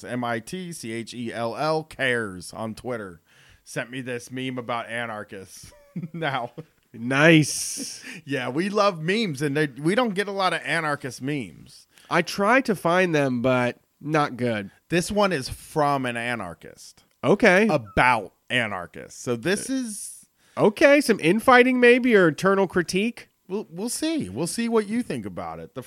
Mitchell Cares on Twitter. Sent me this meme about anarchists. Now. Nice. Yeah, we love memes, and we don't get a lot of anarchist memes. I try to find them, but not good. This one is from an anarchist. Okay. About anarchists. So this is... Okay, some infighting maybe, or eternal critique? We'll see. We'll see what you think about it.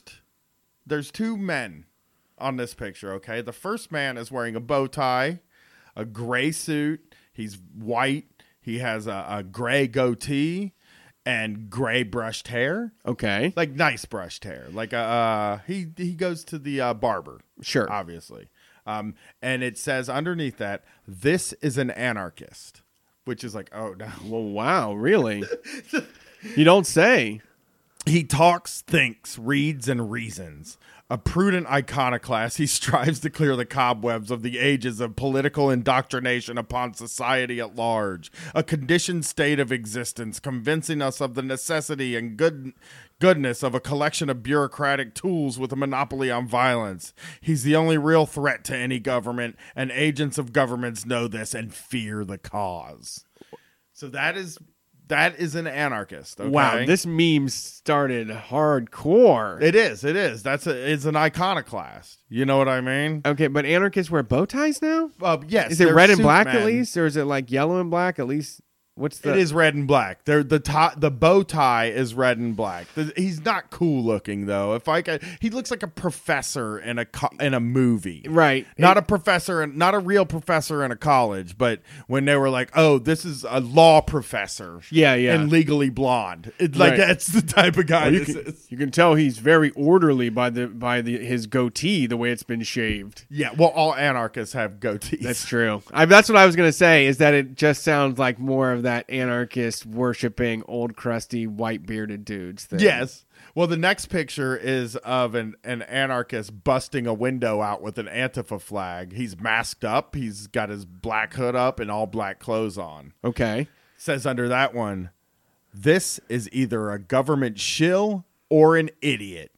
There's two men on this picture, okay? The first man is wearing a bow tie, a gray suit. He's white. He has a gray goatee and gray brushed hair. Okay. Like nice brushed hair. Like he goes to the barber. Sure. Obviously. And it says underneath that, "This is an anarchist," which is like, oh no. Well, wow, really? You don't say. He talks, thinks, reads, and reasons. A prudent iconoclast, he strives to clear the cobwebs of the ages of political indoctrination upon society at large, a conditioned state of existence, convincing us of the necessity and goodness of a collection of bureaucratic tools with a monopoly on violence. He's the only real threat to any government, and agents of governments know this and fear the cause. So that is an anarchist. Okay? Wow, this meme started hardcore. It is. It's an iconoclast. You know what I mean? Okay, but anarchists wear bow ties now? Yes. Is it red and black men. at least, or is it like yellow and black at least? What's the? It is red and black. The bow tie is red and black. He's not cool looking though. He looks like a professor in a movie, right? Not a real professor in a college, but when they were like, "Oh, this is a law professor," yeah, and Legally Blonde. It's like that's the type of guy this is. You can tell he's very orderly by his goatee, the way it's been shaved. Yeah, well, all anarchists have goatees. That's true. That's what I was gonna say. Is that it just sounds like more of that anarchist worshiping old crusty white bearded dudes thing. Yes. Well, the next picture is of an anarchist busting a window out with an Antifa flag. He's masked up. He's got his black hood up and all black clothes on. Okay. Says under that one, "This is either a government shill or an idiot."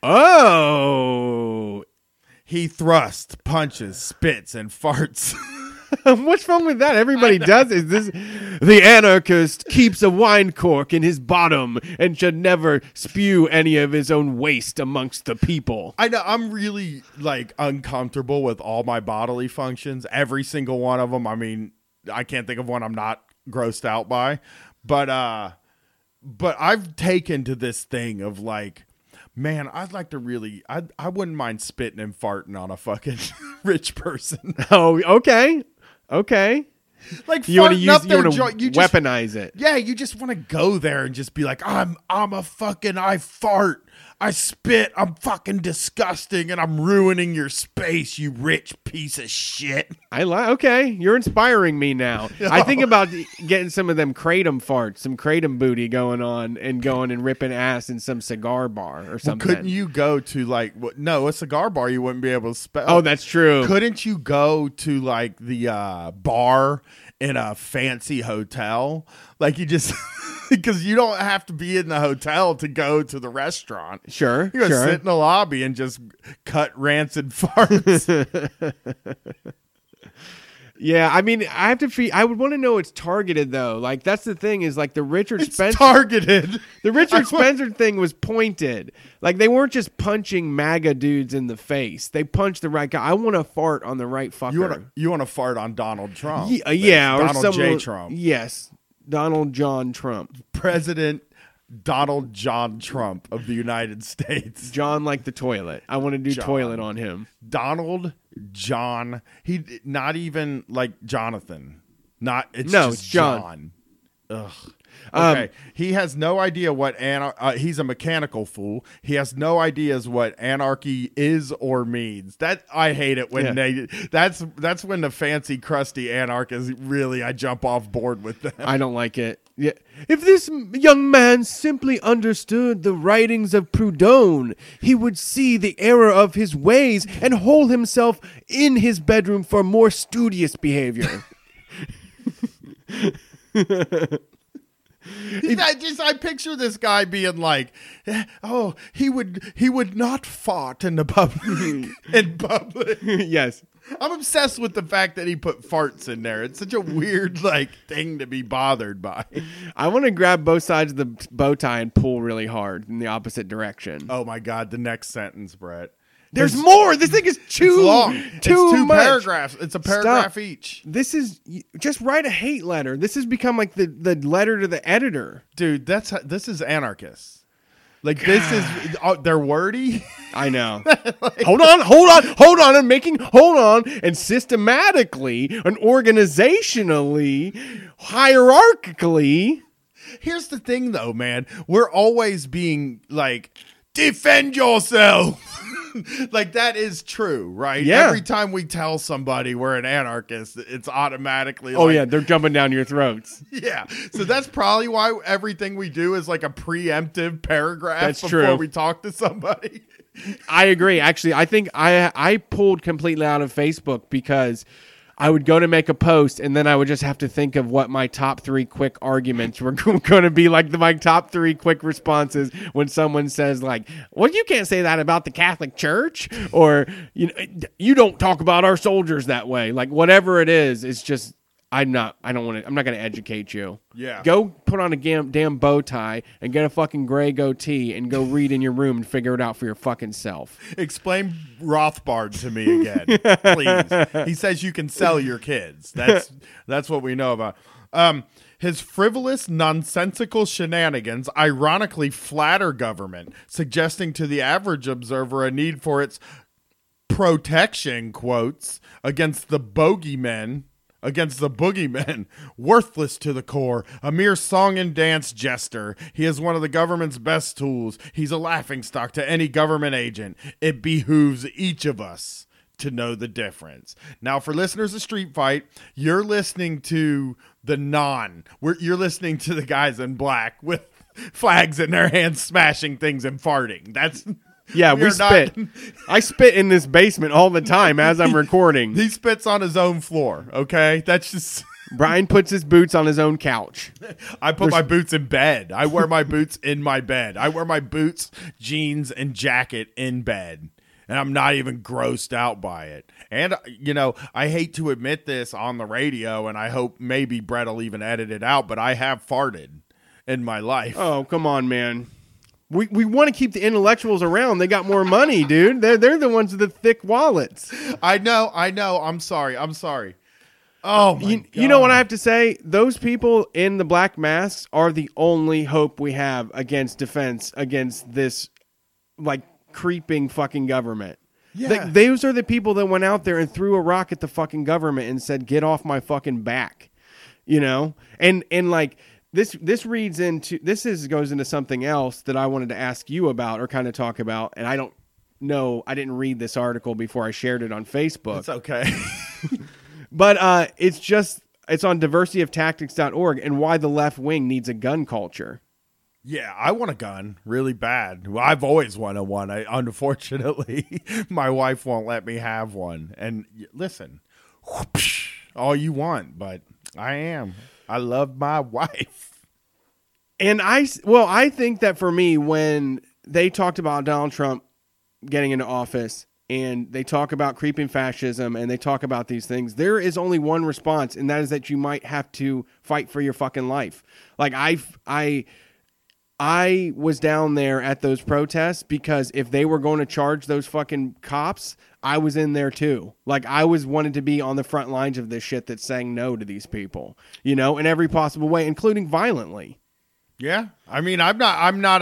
Oh. He thrusts, punches, spits, and farts. What's wrong with that? Everybody does. Is this the anarchist keeps a wine cork in his bottom and should never spew any of his own waste amongst the people? I know I'm really uncomfortable with all my bodily functions, every single one of them. I mean, I can't think of one I'm not grossed out by, but I've taken to this thing of man, I'd like to really, I wouldn't mind spitting and farting on a fucking rich person. Oh, okay. Okay. Like you want to use, weaponize it. Yeah, you just want to go there and just be like, I fart, I spit, I'm fucking disgusting, and I'm ruining your space, you rich piece of shit. Okay, you're inspiring me now. I think about getting some of them kratom farts, some kratom booty going on and ripping ass in some cigar bar or something. Well, couldn't you go to a cigar bar you wouldn't be able to spell? Oh, that's true. Couldn't you go to the bar in a fancy hotel? You just because you don't have to be in the hotel to go to the restaurant. Sure. You go sit in the lobby and just cut rancid farts. Yeah, I mean, I would want to know it's targeted though. That's the thing is the Richard Spencer targeted. The Richard Spencer thing was pointed. They weren't just punching MAGA dudes in the face. They punched the right guy. I want to fart on the right fucker. You want to fart on Donald Trump? Yeah, or Donald J. Trump. Yes, Donald John Trump, President Donald John Trump of the United States. John like the toilet. I want to do toilet on him. Donald John. He not even like Jonathan. It's John. Ugh. Okay. He has no idea what he's a mechanical fool. He has no ideas what anarchy is or means. That I hate it when that's when the fancy crusty anarchists really I jump off board with them. I don't like it. Yeah. If this young man simply understood the writings of Proudhon, he would see the error of his ways and hold himself in his bedroom for more studious behavior. I picture this guy being like, oh, he would not fart in the public. Yes. I'm obsessed with the fact that he put farts in there. It's such a weird thing to be bothered by. I want to grab both sides of the bow tie and pull really hard in the opposite direction. Oh my God, the next sentence, Brett. There's more. This thing is too long. It's two much. paragraphs. It's a paragraph each. This is just write a hate letter. This has become like the letter to the editor. Dude, this is anarchist. Like, this is, they're wordy. I know. Hold on. And systematically and organizationally, hierarchically. Here's the thing, though, man. We're always being like, defend yourself. Like, that is true, right? Yeah. Every time we tell somebody we're an anarchist, it's automatically oh, yeah, they're jumping down your throats. Yeah. So that's probably why everything we do is like a preemptive paragraph that's before true. we talk to somebody. I agree. Actually, I think I pulled completely out of Facebook because I would go to make a post and then I would just have to think of what my top 3 quick arguments were going to be, like my top 3 quick responses when someone says like, well, you can't say that about the Catholic Church, or you don't talk about our soldiers that way. Like, whatever it is, it's just I'm not going to educate you. Yeah. Go put on a damn bow tie and get a fucking gray goatee and go read in your room and figure it out for your fucking self. Explain Rothbard to me again, please. He says you can sell your kids. That's what we know about. His frivolous, nonsensical shenanigans ironically flatter government, suggesting to the average observer a need for its protection, quotes, against the boogeymen, worthless to the core, a mere song and dance jester. He is one of the government's best tools. He's a laughingstock to any government agent. It behooves each of us to know the difference. Now, for listeners of Street Fight, you're listening to you're listening to the guys in black with flags in their hands, smashing things and farting. That's... Yeah, we spit. I spit in this basement all the time as I'm recording. He spits on his own floor, okay? That's just... Brian puts his boots on his own couch. I put my boots in bed. I wear my boots in my bed. I wear my boots, jeans, and jacket in bed. And I'm not even grossed out by it. And, I hate to admit this on the radio, and I hope maybe Brett will even edit it out, but I have farted in my life. Oh, come on, man. We want to keep the intellectuals around. They got more money, dude. They're the ones with the thick wallets. I know. I'm sorry. Oh, my God. You know what I have to say? Those people in the black masks are the only hope we have against defense against this, creeping fucking government. Yeah. Those are the people that went out there and threw a rock at the fucking government and said, get off my fucking back. And This reads into goes into something else that I wanted to ask you about or kind of talk about, and I don't know. I didn't read this article before I shared it on Facebook. It's okay, but it's on diversityoftactics.org and why the left wing needs a gun culture. Yeah, I want a gun really bad. Well, I've always wanted one. Unfortunately, my wife won't let me have one. And listen, whoosh, all you want, but I love my wife. And I think that for me, when they talked about Donald Trump getting into office and they talk about creeping fascism and they talk about these things, there is only one response, and that is that you might have to fight for your fucking life. Like I was down there at those protests because if they were going to charge those fucking cops, I was in there too. Like, I wanted to be on the front lines of this shit that's saying no to these people, in every possible way, including violently. Yeah. I mean, I'm not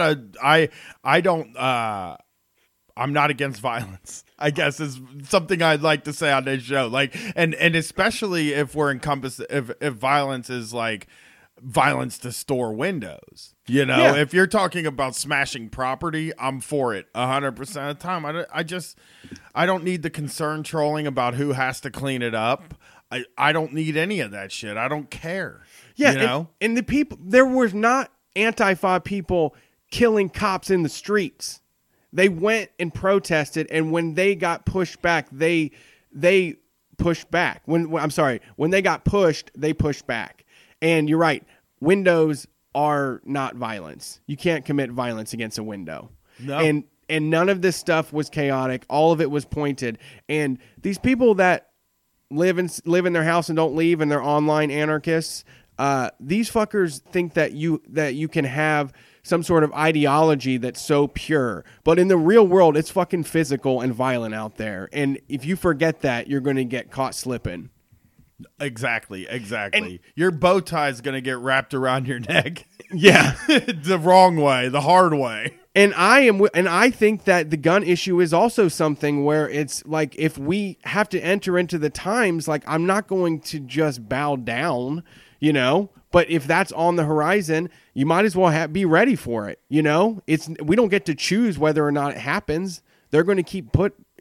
against violence, I guess, is something I'd like to say on this show. And especially if we're if violence is violence to store windows. You know, Yeah. if you're talking about smashing property, I'm for it 100% of the time. I don't need the concern trolling about who has to clean it up. I don't need any of that shit. I don't care. Yeah, you know? and the people, there was not Antifa people killing cops in the streets. They went and protested, and when they got pushed back, they pushed back. When they got pushed, they pushed back. And you're right, windows are not violence. You can't commit violence against a window. No. And none of this stuff was chaotic. All of it was pointed. And these people that live in their house and don't leave, and they're online anarchists, these fuckers think that you can have some sort of ideology that's so pure. But in the real world, it's fucking physical and violent out there. And if you forget that, you're going to get caught slipping. Exactly. Your bow tie is going to get wrapped around your neck. Yeah. The wrong way, the hard way. And I think that the gun issue is also something where it's like, if we have to enter into the times, like, I'm not going to just bow down, you know, but if that's on the horizon, you might as well be ready for it. You know, we don't get to choose whether or not it happens. They're going to keep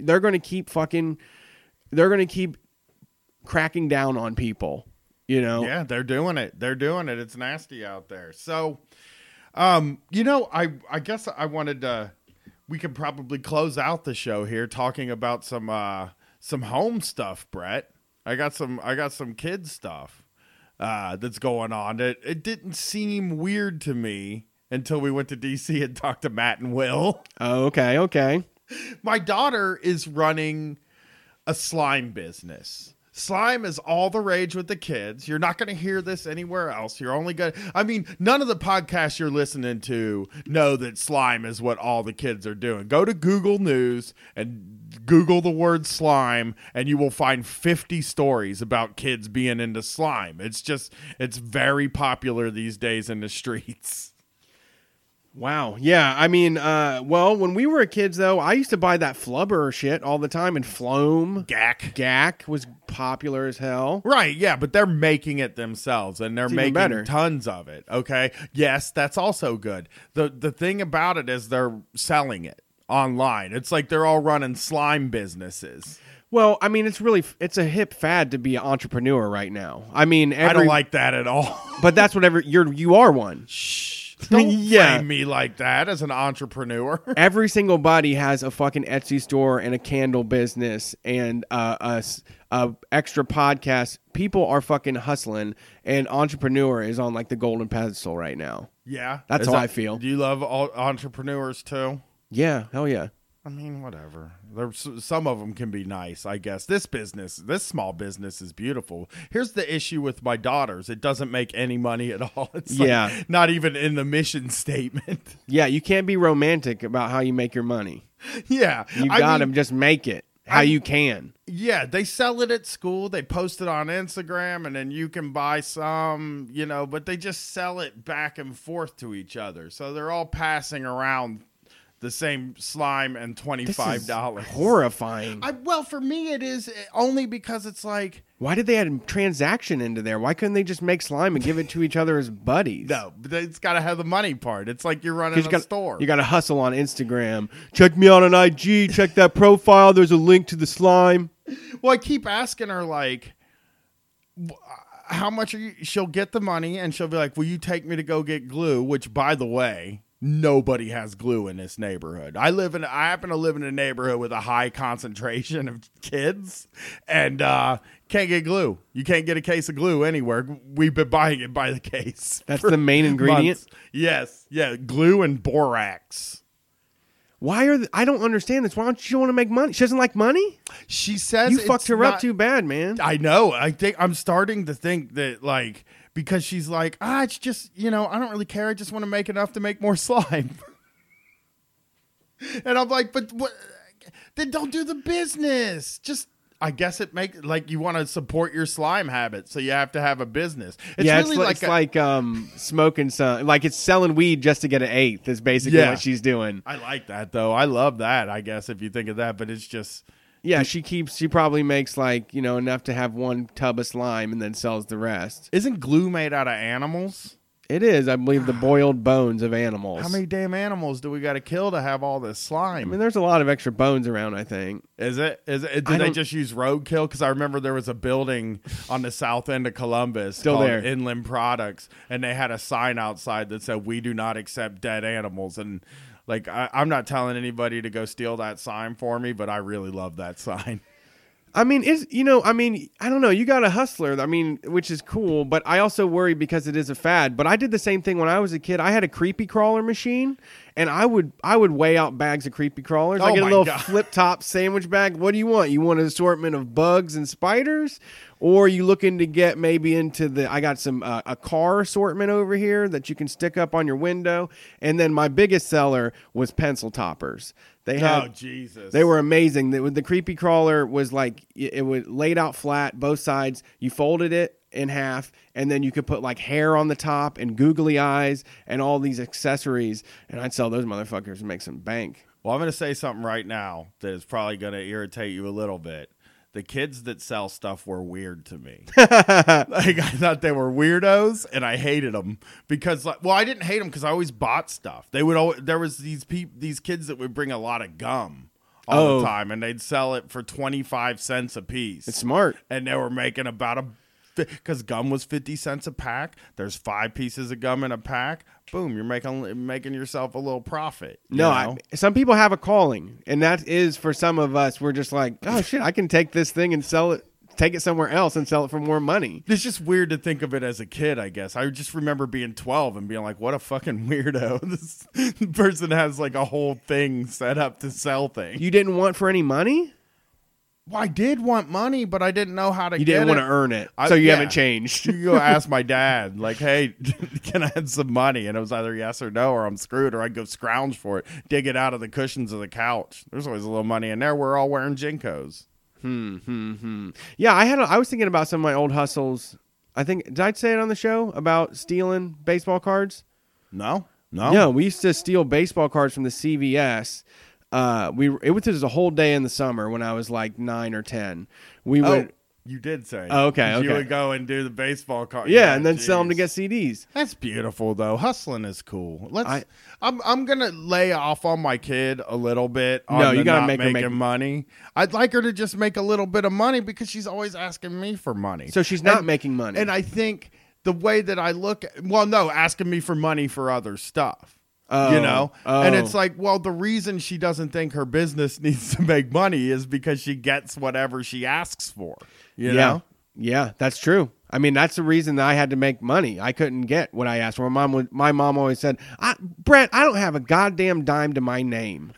cracking down on people, you know? Yeah, they're doing it. It's nasty out there. So, you know, I guess I wanted to, we could probably close out the show here talking about some home stuff, Brett. I got some kids stuff, that's going on. It didn't seem weird to me until we went to DC and talked to Matt and Will. Oh, okay. My daughter is running a slime business. Slime is all the rage with the kids. You're not going to hear this anywhere else. You're only going to, I mean, none of the podcasts you're listening to know that slime is what all the kids are doing. Go to Google News and Google the word slime, and you will find 50 stories about kids being into slime. It's very popular these days in the streets. Wow. Yeah. I mean, well, when we were kids, though, I used to buy that flubber shit all the time, and Floam. GAC was popular as hell. Right. Yeah. But they're making it themselves, and they're making tons of it. Okay. Yes. That's also good. The thing about it is they're selling it online. It's like they're all running slime businesses. Well, I mean, it's a hip fad to be an entrepreneur right now. I mean, I don't like that at all. But that's whatever you are one. Shh. Don't frame me like that as an entrepreneur. Every single body has a fucking Etsy store and a candle business and a extra podcast. People are fucking hustling, and entrepreneur is on like the golden pedestal right now. Yeah. That's how I feel. Do you love all entrepreneurs too? Yeah. Hell yeah. I mean, whatever. Some of them can be nice, I guess. This small business is beautiful. Here's the issue with my daughters. It doesn't make any money at all. It's like not even in the mission statement. Yeah, you can't be romantic about how you make your money. Yeah. You got to just make it how you can. Yeah, they sell it at school. They post it on Instagram, and then you can buy some, you know, but they just sell it back and forth to each other. So they're all passing around the same slime and $25. Horrifying. Well, for me, it is only because it's like, why did they add a transaction into there? Why couldn't they just make slime and give it to each other as buddies? No, but it's got to have the money part. It's like you're running a store. You got to hustle on Instagram. Check me out on IG. Check that profile. There's a link to the slime. Well, I keep asking her, like, how much are you? She'll get the money, and she'll be like, will you take me to go get glue? Which, by the way, nobody has glue in this neighborhood. I happen to live in a neighborhood with a high concentration of kids, and can't get glue. You can't get a case of glue anywhere. We've been buying it by the case. That's the main ingredient? Months. Yes. Yeah, glue and borax. I don't understand this. Why don't you want to make money? She doesn't like money? She says you fucked her up too bad, man. I know. I'm starting to think that, like, because she's like, it's just, you know, I don't really care. I just want to make enough to make more slime. And I'm like, but what? Then don't do the business. Just, I guess it makes, like, you want to support your slime habit, so you have to have a business. It's really it's like smoking some, like it's selling weed just to get an eighth is basically what she's doing. I like that, though. I love that, I guess, if you think of that. But it's just, Yeah, she probably makes like, enough to have one tub of slime and then sells the rest. Isn't glue made out of animals? It is, I believe, the boiled bones of animals. How many damn animals do we got to kill to have all this slime? I mean, there's a lot of extra bones around, I think. Is it? Did they just use roadkill? Because I remember there was a building on the south end of Columbus called there. Inland Products, and they had a sign outside that said, "We do not accept dead animals." And like, I'm not telling anybody to go steal that sign for me, but I really love that sign. I mean, I don't know. You got a hustler, which is cool, but I also worry because it is a fad. But I did the same thing when I was a kid. I had a creepy crawler machine, and I would weigh out bags of creepy crawlers. I get a little flip top sandwich bag. What do you want? You want an assortment of bugs and spiders? Or are you looking to get maybe into I got some a car assortment over here that you can stick up on your window. And then my biggest seller was pencil toppers. Jesus. They were amazing. The creepy crawler was like, it was laid out flat, both sides. You folded it in half, and then you could put like hair on the top and googly eyes and all these accessories. And I'd sell those motherfuckers and make some bank. Well, I'm going to say something right now that is probably going to irritate you a little bit. The kids that sell stuff were weird to me. Like, I thought they were weirdos, and I hated them because, I didn't hate them because I always bought stuff. There was these kids that would bring a lot of gum all the time, and they'd sell it for 25 cents a piece. It's smart, and they were making about because gum was 50 cents a pack. There's 5 pieces of gum in a pack. Boom, you're making yourself a little profit. Some people have a calling, and that is for some of us. We're just like, oh shit, I can take this thing and sell it, take it somewhere else and sell it for more money. It's just weird to think of it as a kid, I guess. I just remember being 12 and being like, what a fucking weirdo. This person has like a whole thing set up to sell things. You didn't want for any money? Well, I did want money, but I didn't know how to get it. You didn't want to earn it, so you haven't changed. You go ask my dad, like, hey, can I have some money? And it was either yes or no, or I'm screwed, or I'd go scrounge for it, dig it out of the cushions of the couch. There's always a little money in there. We're all wearing Jinkos. Yeah, I was thinking about some of my old hustles. I think, did I say it on the show about stealing baseball cards? No. Yeah, we used to steal baseball cards from the CVS. It was a whole day in the summer when I was like 9 or 10. You did say. Oh, okay. You would go and do the baseball card. Yeah, and then sell them to get CDs. That's beautiful, though. Hustling is cool. I'm gonna lay off on my kid a little bit. You gotta make her make money. I'd like her to just make a little bit of money because she's always asking me for money. So she's not making money. And I think the way that I look, asking me for money for other stuff. And it's like, the reason she doesn't think her business needs to make money is because she gets whatever she asks for. You know? Yeah, that's true. I mean, that's the reason that I had to make money. I couldn't get what I asked for. My mom always said, Brett, I don't have a goddamn dime to my name.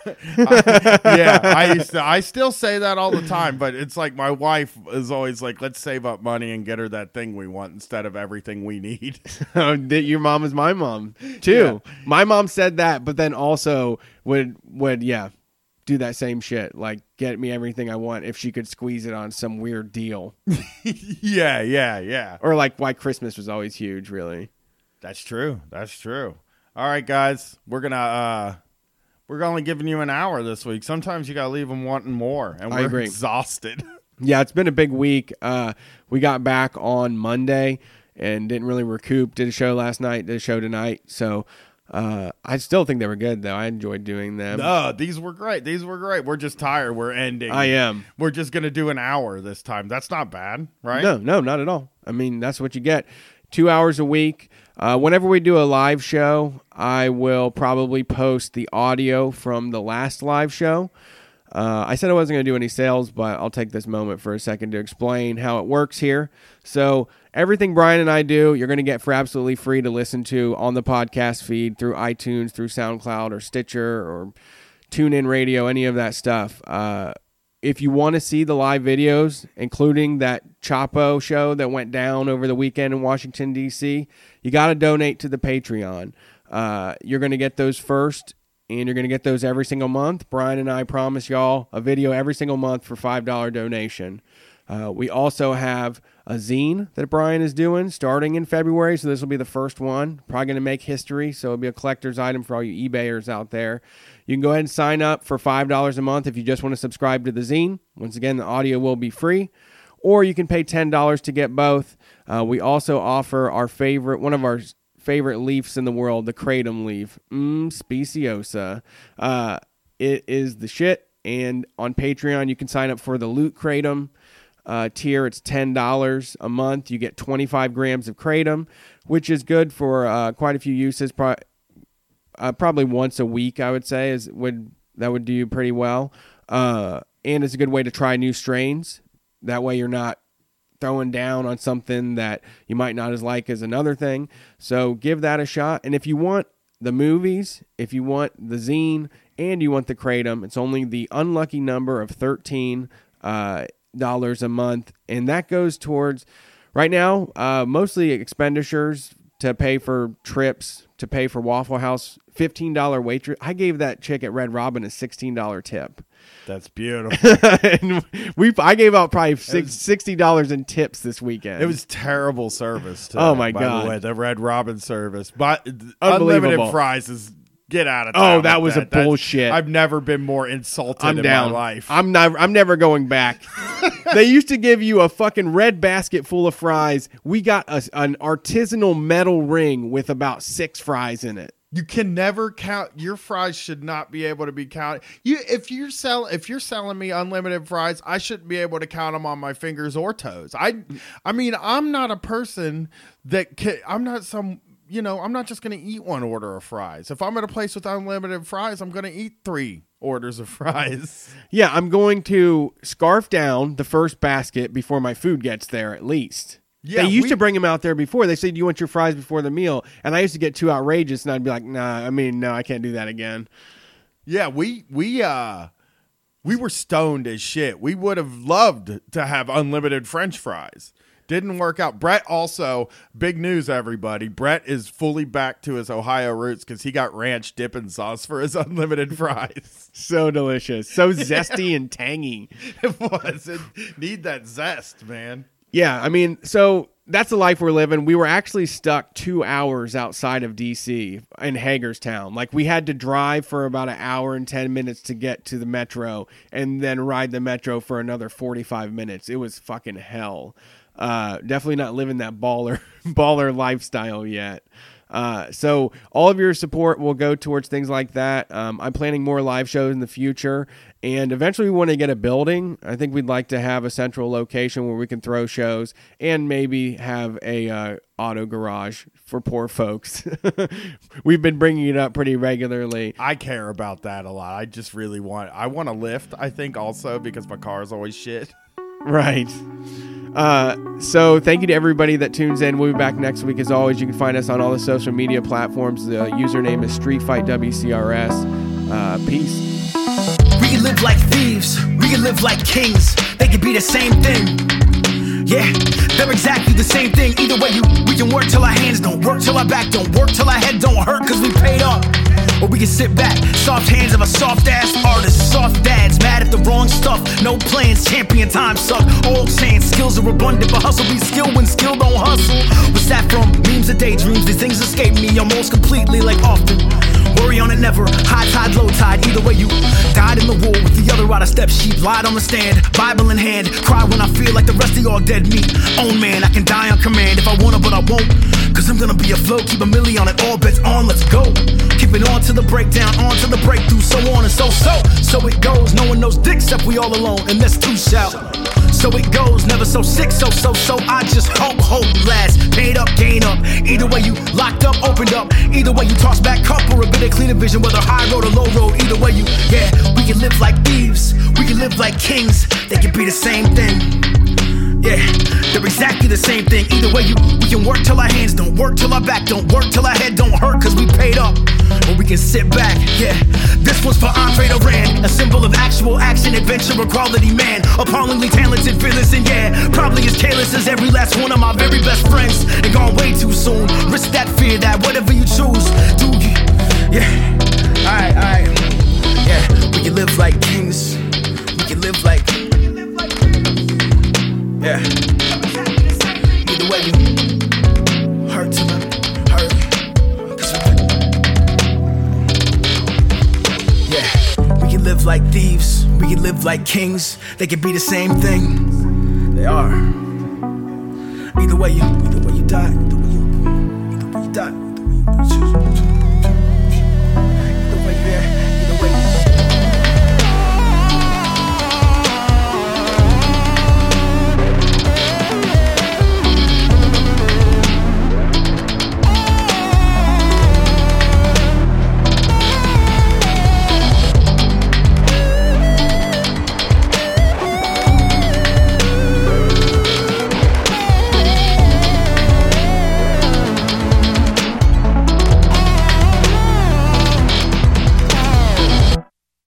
I still say that all the time, but it's like my wife is always like, let's save up money and get her that thing we want instead of everything we need. Your mom is my mom, too. Yeah. My mom said that, but then also would do that same shit, like get me everything I want if she could squeeze it on some weird deal. Yeah. Or like why Christmas was always huge, really. That's true. All right, guys, we're only giving you an hour this week. Sometimes you gotta leave them wanting more, and we're exhausted. Yeah, it's been a big week. We got back on Monday and didn't really recoup. Did a show last night, did a show tonight, so I still think they were good, though. I enjoyed doing them. No, these were great. We're just tired. We're ending. I am. We're just going to do an hour this time. That's not bad, right? No, not at all. I mean, that's what you get. 2 hours a week. Whenever we do a live show, I will probably post the audio from the last live show. I said I wasn't going to do any sales, but I'll take this moment for a second to explain how it works here. So everything Brian and I do, you're going to get for absolutely free to listen to on the podcast feed through iTunes, through SoundCloud or Stitcher or TuneIn Radio, any of that stuff. If you want to see the live videos, including that Chapo show that went down over the weekend in Washington, D.C., you got to donate to the Patreon. You're going to get those first, and you're going to get those every single month. Brian and I promise y'all a video every single month for $5 donation. We also have a zine that Brian is doing starting in February, so this will be the first one. Probably going to make history, so it'll be a collector's item for all you eBayers out there. You can go ahead and sign up for $5 a month if you just want to subscribe to the zine. Once again, the audio will be free, or you can pay $10 to get both. We also offer one of our favorite leaves in the world, the Kratom leaf. Speciosa. It is the shit, and on Patreon, you can sign up for the Loot Kratom tier. It's $10 a month. You get 25 grams of kratom, which is good for quite a few uses. Probably once a week, I would say, that would do you pretty well. And it's a good way to try new strains. That way you're not throwing down on something that you might not as like as another thing. So give that a shot. And if you want the movies, if you want the zine, and you want the kratom, it's only the unlucky number of $13 a month, and that goes towards right now mostly expenditures to pay for trips, to pay for Waffle House. $15 waitress. I gave that chick at Red Robin a $16 tip. That's beautiful. And I gave out probably $60 in tips this weekend. It was terrible service today, oh my god, by the way, the Red Robin service, but unlimited fries is. Get out of town. Oh, that was bullshit. I've never been more insulted in my life. I'm never going back. They used to give you a fucking red basket full of fries. We got an artisanal metal ring with about 6 fries in it. You can never count. Your fries should not be able to be counted. If you're selling me unlimited fries, I shouldn't be able to count them on my fingers or toes. I mean, I'm not a person that I'm not some. I'm not just going to eat one order of fries. If I'm at a place with unlimited fries, I'm going to eat 3 orders of fries. Yeah, I'm going to scarf down the first basket before my food gets there at least. Yeah, they used to bring them out there before. They said, do you want your fries before the meal? And I used to get too outrageous, and I'd be like, no, I can't do that again. Yeah, we were stoned as shit. We would have loved to have unlimited French fries. Didn't work out. Brett also, big news, everybody. Brett is fully back to his Ohio roots because he got ranch dipping sauce for his unlimited fries. So delicious. So zesty and tangy. It was. It need that zest, man. Yeah, so that's the life we're living. We were actually stuck 2 hours outside of D.C. in Hagerstown. Like, we had to drive for about an hour and 10 minutes to get to the metro and then ride the metro for another 45 minutes. It was fucking hell. Definitely not living that baller lifestyle yet. So all of your support will go towards things like that. I'm planning more live shows in the future, and eventually we want to get a building. I think we'd like to have a central location where we can throw shows and maybe have a auto garage for poor folks. We've been bringing it up pretty regularly. I care about that a lot. I just really want a lift, I think, also because my car is always shit. Right. So thank you to everybody that tunes in. We'll be back next week. As always, you can find us on all the social media platforms. The username is StreetFightWCRS. Peace. We can live like thieves. We can live like kings. They can be the same thing. Yeah, they're exactly the same thing. Either way, we can work till our hands don't work, till our back don't work, till our head don't hurt, cause we paid up. Or we can sit back, soft hands of a soft ass artist, soft dads, mad at the wrong stuff, no plans, champion time suck, all chance, skills are abundant, but hustle be skill when skill don't hustle. What's that from? Memes and daydreams, these things escape me almost completely, like often. Worry on it never, high tide, low tide, either way you died in the war with the other out of step sheep, lied on the stand, Bible in hand, cry when I feel like the rest of y'all dead meat. Own man, I can die on command if I wanna, but I won't, cause I'm gonna be afloat, keep a milli on it, all bets on, let's go. Keep it on to the breakdown, on to the breakthrough, so on and so it goes. No one knows dick except we all alone, and that's too shout. So it goes, never so sick, so I just hope last. Paid up, gain up, either way you locked up, opened up, either way you toss back up or a bit of cleaner vision, whether high road or low road, either way you, yeah, we can live like thieves, we can live like kings, they can be the same thing. Yeah, they're exactly the same thing. Either way we can work till our hands don't work, till our back don't work, till our head don't hurt, cause we paid up. Or we can sit back, yeah. This one's for Andre Duran, a symbol of actual action, adventure, equality, man. Appallingly talented, fearless, and yeah, probably as careless as every last one of my very best friends. And gone way too soon. Risk that, fear that, whatever you choose, do you? Yeah, alright. Yeah, we can live like kings. We can live like Either way you hurt till I hurt. Yeah, we can live like thieves, we can live like kings. They can be the same thing. They are. Either way you die, either way you die, either way you choose.